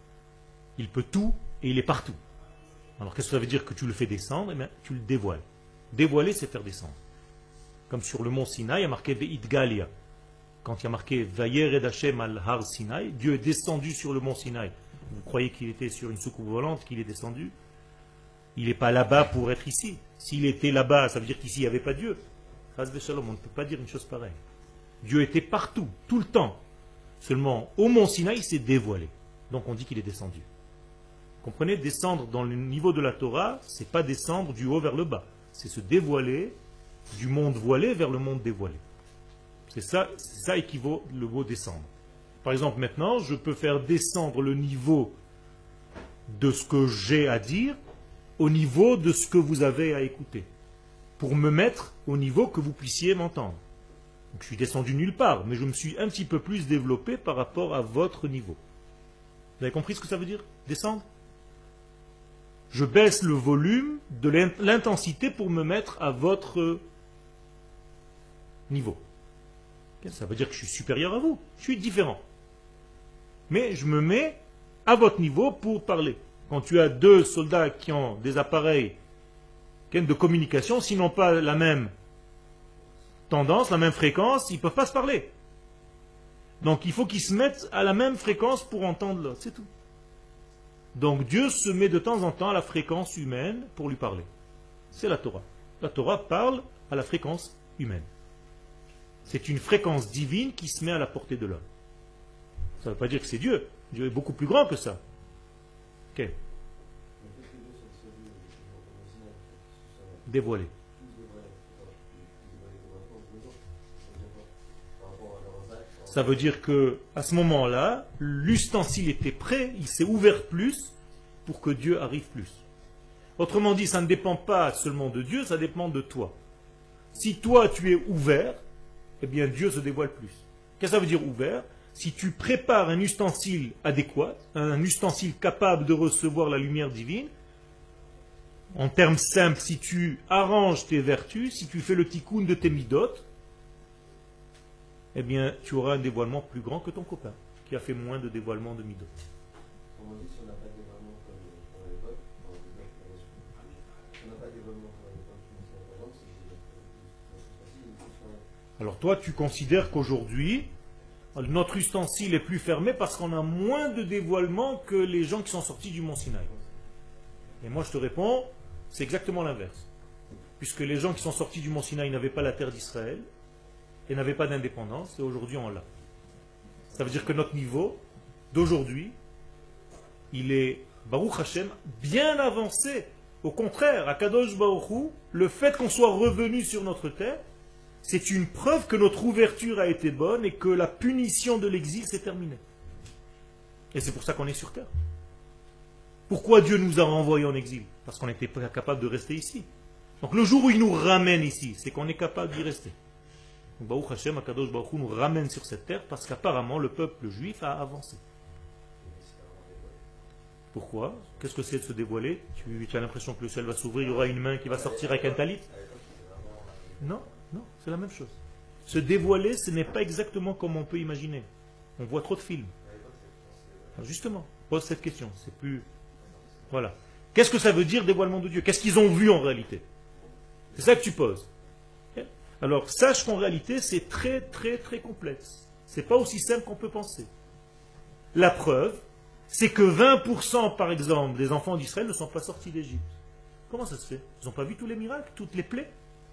Il peut tout et il est partout. Alors qu'est-ce que ça veut dire que tu le fais descendre? Eh bien, tu le dévoiles. Dévoiler, c'est faire descendre. Comme sur le mont Sinaï, il y a marqué Ve'idgalia. Quand il y a marqué Vayered Hashem al Har Sinaï, Dieu est descendu sur le mont Sinaï. Vous croyez qu'il était sur une soucoupe volante, qu'il est descendu? Il n'est pas là-bas pour être ici. S'il était là-bas, ça veut dire qu'ici il n'y avait pas Dieu. Chas v'shalom, on ne peut pas dire une chose pareille. Dieu était partout, tout le temps. Seulement, au mont Sinaï, il s'est dévoilé. Donc on dit qu'il est descendu. Comprenez, descendre dans le niveau de la Torah, c'est pas descendre du haut vers le bas. C'est se dévoiler du monde voilé vers le monde dévoilé. C'est ça équivaut le mot descendre. Par exemple, maintenant, je peux faire descendre le niveau de ce que j'ai à dire au niveau de ce que vous avez à écouter, pour me mettre au niveau que vous puissiez m'entendre. Donc, je suis descendu nulle part, mais je me suis un petit peu plus développé par rapport à votre niveau. Vous avez compris ce que ça veut dire, descendre? Je baisse le volume de l'intensité pour me mettre à votre niveau. Ça veut dire que je suis supérieur à vous. Je suis différent. Mais je me mets à votre niveau pour parler. Quand tu as deux soldats qui ont des appareils de communication, s'ils n'ont pas la même tendance, la même fréquence, ils ne peuvent pas se parler. Donc il faut qu'ils se mettent à la même fréquence pour entendre l'autre. C'est tout. Donc Dieu se met de temps en temps à la fréquence humaine pour lui parler. C'est la Torah. La Torah parle à la fréquence humaine. C'est une fréquence divine qui se met à la portée de l'homme. Ça ne veut pas dire que c'est Dieu. Dieu est beaucoup plus grand que ça. Ok. Dévoilé. Ça veut dire que à ce moment-là, l'ustensile était prêt, il s'est ouvert plus pour que Dieu arrive plus. Autrement dit, ça ne dépend pas seulement de Dieu, ça dépend de toi. Si toi tu es ouvert, eh bien Dieu se dévoile plus. Qu'est-ce que ça veut dire ouvert? Si tu prépares un ustensile adéquat, un ustensile capable de recevoir la lumière divine, en termes simples, si tu arranges tes vertus, si tu fais le tikkun de tes midot, eh bien tu auras un dévoilement plus grand que ton copain, qui a fait moins de dévoilement de midot. On dit si on n'a pas de développement comme à l'époque, si on n'a pas de développement comme à l'époque, par exemple, c'est Alors toi, tu considères qu'aujourd'hui, notre ustensile est plus fermé parce qu'on a moins de dévoilement que les gens qui sont sortis du mont Sinaï. Et moi, je te réponds, c'est exactement l'inverse. Puisque les gens qui sont sortis du mont Sinaï n'avaient pas la terre d'Israël et n'avaient pas d'indépendance, et aujourd'hui on l'a. Ça veut dire que notre niveau d'aujourd'hui, il est, Baruch Hashem, bien avancé. Au contraire, à Kadosh Baruch Hu, le fait qu'on soit revenu sur notre terre, c'est une preuve que notre ouverture a été bonne et que la punition de l'exil s'est terminée. Et c'est pour ça qu'on est sur terre. Pourquoi Dieu nous a renvoyés en exil? Parce qu'on n'était pas capable de rester ici. Donc le jour où il nous ramène ici, c'est qu'on est capable d'y rester. Donc Baruch Hashem, Akadosh Baruch Hu nous ramène sur cette terre parce qu'apparemment le peuple juif a avancé. Pourquoi? Qu'est-ce que c'est de se dévoiler? Tu as l'impression que le ciel va s'ouvrir, il y aura une main qui va sortir avec un talit? Non, non, c'est la même chose. Se dévoiler, ce n'est pas exactement comme on peut imaginer. On voit trop de films. Alors justement, pose cette question. C'est plus... Voilà. Qu'est-ce que ça veut dire dévoilement de Dieu? Qu'est-ce qu'ils ont vu en réalité? C'est ça que tu poses. Alors sache qu'en réalité, c'est très très très complexe. C'est pas aussi simple qu'on peut penser. La preuve, c'est que 20% par exemple des enfants d'Israël ne sont pas sortis d'Égypte. Comment ça se fait? Ils n'ont pas vu tous les miracles, toutes les plaies?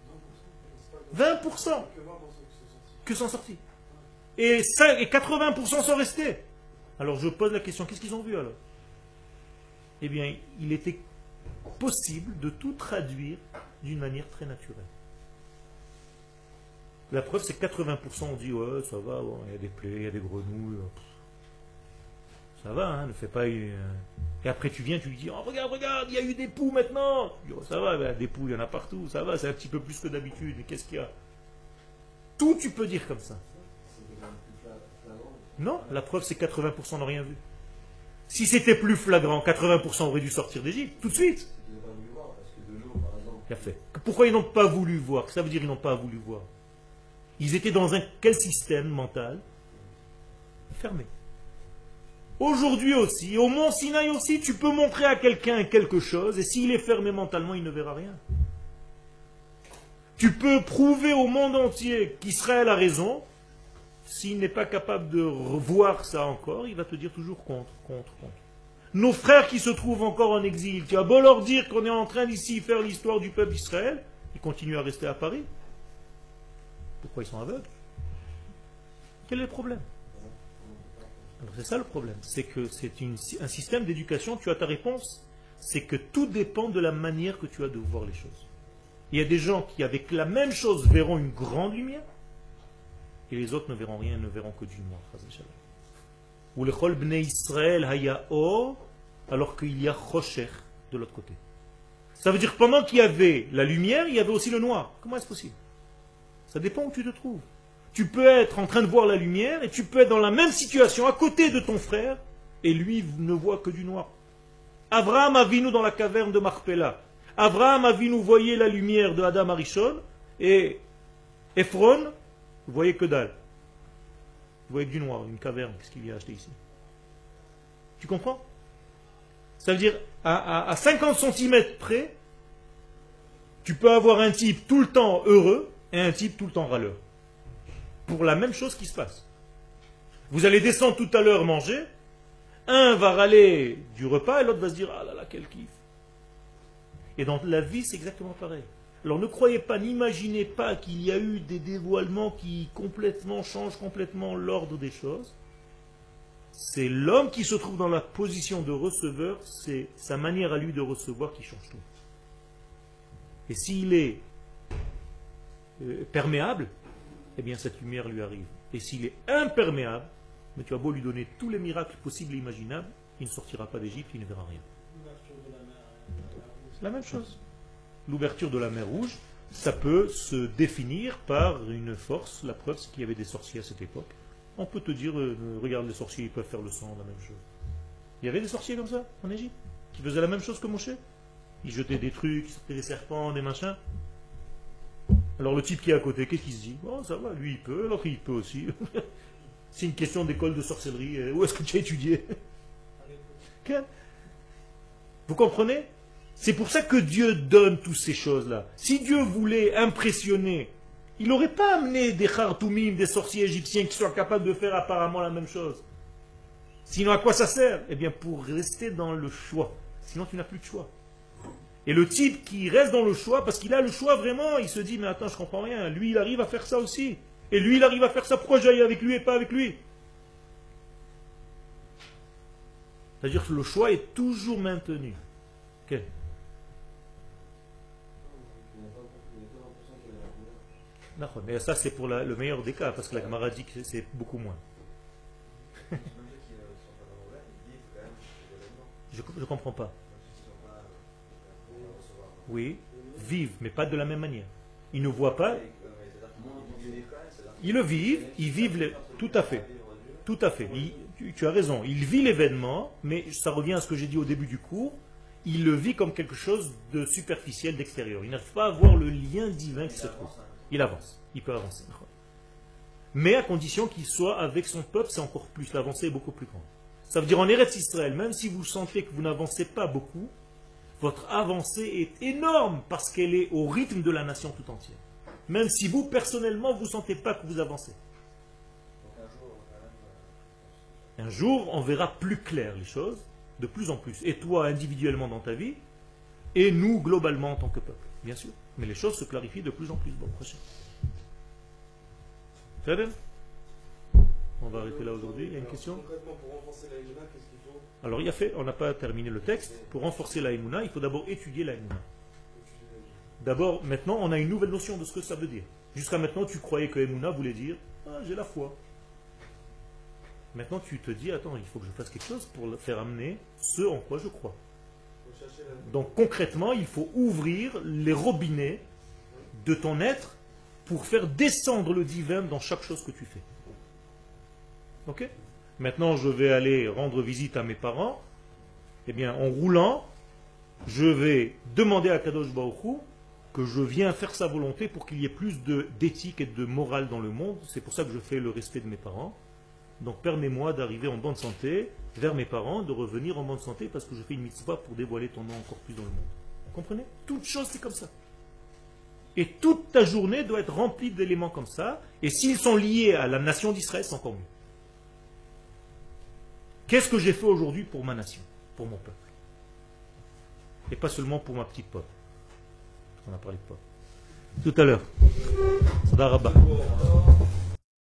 20% que sont sortis. Et 80% sont restés. Alors je pose la question, qu'est-ce qu'ils ont vu alors? Eh bien, il était possible de tout traduire d'une manière très naturelle. La preuve, c'est que 80% ont dit, ouais, ça va, bon, il y a des plaies, il y a des grenouilles, ça va, hein, ne fais pas... Et après tu viens, tu lui dis, oh, regarde, il y a eu des poux maintenant. Tu dis, oh, ça va, ben, des poux, il y en a partout, ça va, c'est un petit peu plus que d'habitude, mais qu'est-ce qu'il y a? Tout tu peux dire comme ça. Non, la preuve, c'est que 80% n'ont rien vu. Si c'était plus flagrant, 80% auraient dû sortir d'Égypte, tout de suite. Il a fait. Pourquoi ils n'ont pas voulu voir? Ça veut dire qu'ils n'ont pas voulu voir. Ils étaient dans quel système mental? Fermé. Aujourd'hui aussi, au mont Sinaï aussi, tu peux montrer à quelqu'un quelque chose, et s'il est fermé mentalement, il ne verra rien. Tu peux prouver au monde entier qu'Israël a raison. S'il n'est pas capable de revoir ça encore, il va te dire toujours contre. Nos frères qui se trouvent encore en exil, tu as beau leur dire qu'on est en train d'ici faire l'histoire du peuple d'Israël, ils continuent à rester à Paris. Pourquoi ils sont aveugles? Quel est le problème? Alors c'est ça le problème, c'est que c'est un système d'éducation, tu as ta réponse, c'est que tout dépend de la manière que tu as de voir les choses. Il y a des gens qui avec la même chose verront une grande lumière, et les autres ne verront rien, ne verront que du noir. Ou le chol bnei Israël haya or, alors qu'il y a chosher de l'autre côté. Ça veut dire pendant qu'il y avait la lumière, il y avait aussi le noir. Comment est-ce possible? Ça dépend où tu te trouves. Tu peux être en train de voir la lumière et tu peux être dans la même situation à côté de ton frère et lui ne voit que du noir. Abraham Avinu dans la caverne de Marpella. Abraham Avinu voyait la lumière de Adam Arishon et Ephron, vous voyez que dalle. Vous voyez que du noir, une caverne, qu'est-ce qu'il vient acheter ici? Tu comprends? Ça veut dire, à 50 cm près, tu peux avoir un type tout le temps heureux et un type tout le temps râleur. Pour la même chose qui se passe. Vous allez descendre tout à l'heure manger, un va râler du repas et l'autre va se dire, ah là là, quel kiff. Et dans la vie, c'est exactement pareil. Alors ne croyez pas, n'imaginez pas qu'il y a eu des dévoilements qui complètement changent complètement l'ordre des choses. C'est l'homme qui se trouve dans la position de receveur, c'est sa manière à lui de recevoir qui change tout. Et s'il est perméable, eh bien cette lumière lui arrive. Et s'il est imperméable, mais tu as beau lui donner tous les miracles possibles et imaginables, il ne sortira pas d'Égypte, il ne verra rien. C'est la même chose. L'ouverture de la mer Rouge, ça peut se définir par une force. La preuve, c'est qu'il y avait des sorciers à cette époque. On peut te dire, regarde les sorciers, ils peuvent faire le sang, la même chose. Il y avait des sorciers comme ça, en Égypte, qui faisaient la même chose que Moshe. Ils jetaient des trucs, ils sortaient des serpents, des machins. Alors le type qui est à côté, qu'est-ce qu'il se dit? Oh, ça va, lui il peut, l'autre il peut aussi. C'est une question d'école de sorcellerie. Où est-ce que tu as étudié? Vous comprenez? C'est pour ça que Dieu donne toutes ces choses-là. Si Dieu voulait impressionner, il n'aurait pas amené des khartoumim, des sorciers égyptiens qui soient capables de faire apparemment la même chose. Sinon, à quoi ça sert? Eh bien, pour rester dans le choix. Sinon, tu n'as plus de choix. Et le type qui reste dans le choix, parce qu'il a le choix vraiment, il se dit, mais attends, je comprends rien. Lui, il arrive à faire ça aussi. Et lui, il arrive à faire ça. Pourquoi j'aille avec lui et pas avec lui? C'est-à-dire que le choix est toujours maintenu. Ok. Mais ça, c'est pour le meilleur des cas, parce que la Gemara dit que c'est beaucoup moins. Je ne comprends pas. Oui, vivent, mais pas de la même manière. Ils ne voient pas. Ils le vivent, ils vivent tout à fait. Tout à fait. Tu as raison. Il vit l'événement, mais ça revient à ce que j'ai dit au début du cours. Il le vit comme quelque chose de superficiel, d'extérieur. Il n'arrive pas à voir le lien divin qui se trouve. Il avance. Il peut avancer. Mais à condition qu'il soit avec son peuple, c'est encore plus. L'avancée est beaucoup plus grande. Ça veut dire en Eretz Israël, même si vous sentez que vous n'avancez pas beaucoup, votre avancée est énorme parce qu'elle est au rythme de la nation tout entière. Même si vous, personnellement, vous ne sentez pas que vous avancez. Un jour, on verra plus clair les choses, de plus en plus. Et toi, individuellement dans ta vie, et nous, globalement, en tant que peuple. Bien sûr. Mais les choses se clarifient de plus en plus. Bon, prochain. Très bien. On va arrêter là aujourd'hui. Il y a une question? Concrètement, pour renforcer la Emouna, qu'est-ce qu'il faut? Alors, il y a fait, on n'a pas terminé le texte. Pour renforcer la Emouna, il faut d'abord étudier la Emouna. D'abord, maintenant, on a une nouvelle notion de ce que ça veut dire. Jusqu'à maintenant, tu croyais que Emouna voulait dire « Ah, j'ai la foi ». Maintenant, tu te dis « Attends, il faut que je fasse quelque chose pour faire amener ce en quoi je crois ». Donc, concrètement, il faut ouvrir les robinets de ton être pour faire descendre le divin dans chaque chose que tu fais. Ok? Maintenant, je vais aller rendre visite à mes parents. Eh bien, en roulant, je vais demander à Kadosh Baruch Hu que je viens faire sa volonté pour qu'il y ait plus d'éthique et de morale dans le monde. C'est pour ça que je fais le respect de mes parents. Donc permets-moi d'arriver en bonne santé vers mes parents, de revenir en bonne santé parce que je fais une mitzvah pour dévoiler ton nom encore plus dans le monde. Vous comprenez? Toute chose, c'est comme ça. Et toute ta journée doit être remplie d'éléments comme ça. Et s'ils sont liés à la nation d'Israël, c'est encore mieux. Qu'est-ce que j'ai fait aujourd'hui pour ma nation, pour mon peuple? Et pas seulement pour ma petite pote. On a parlé de pote. Tout à l'heure. Sada Rabba.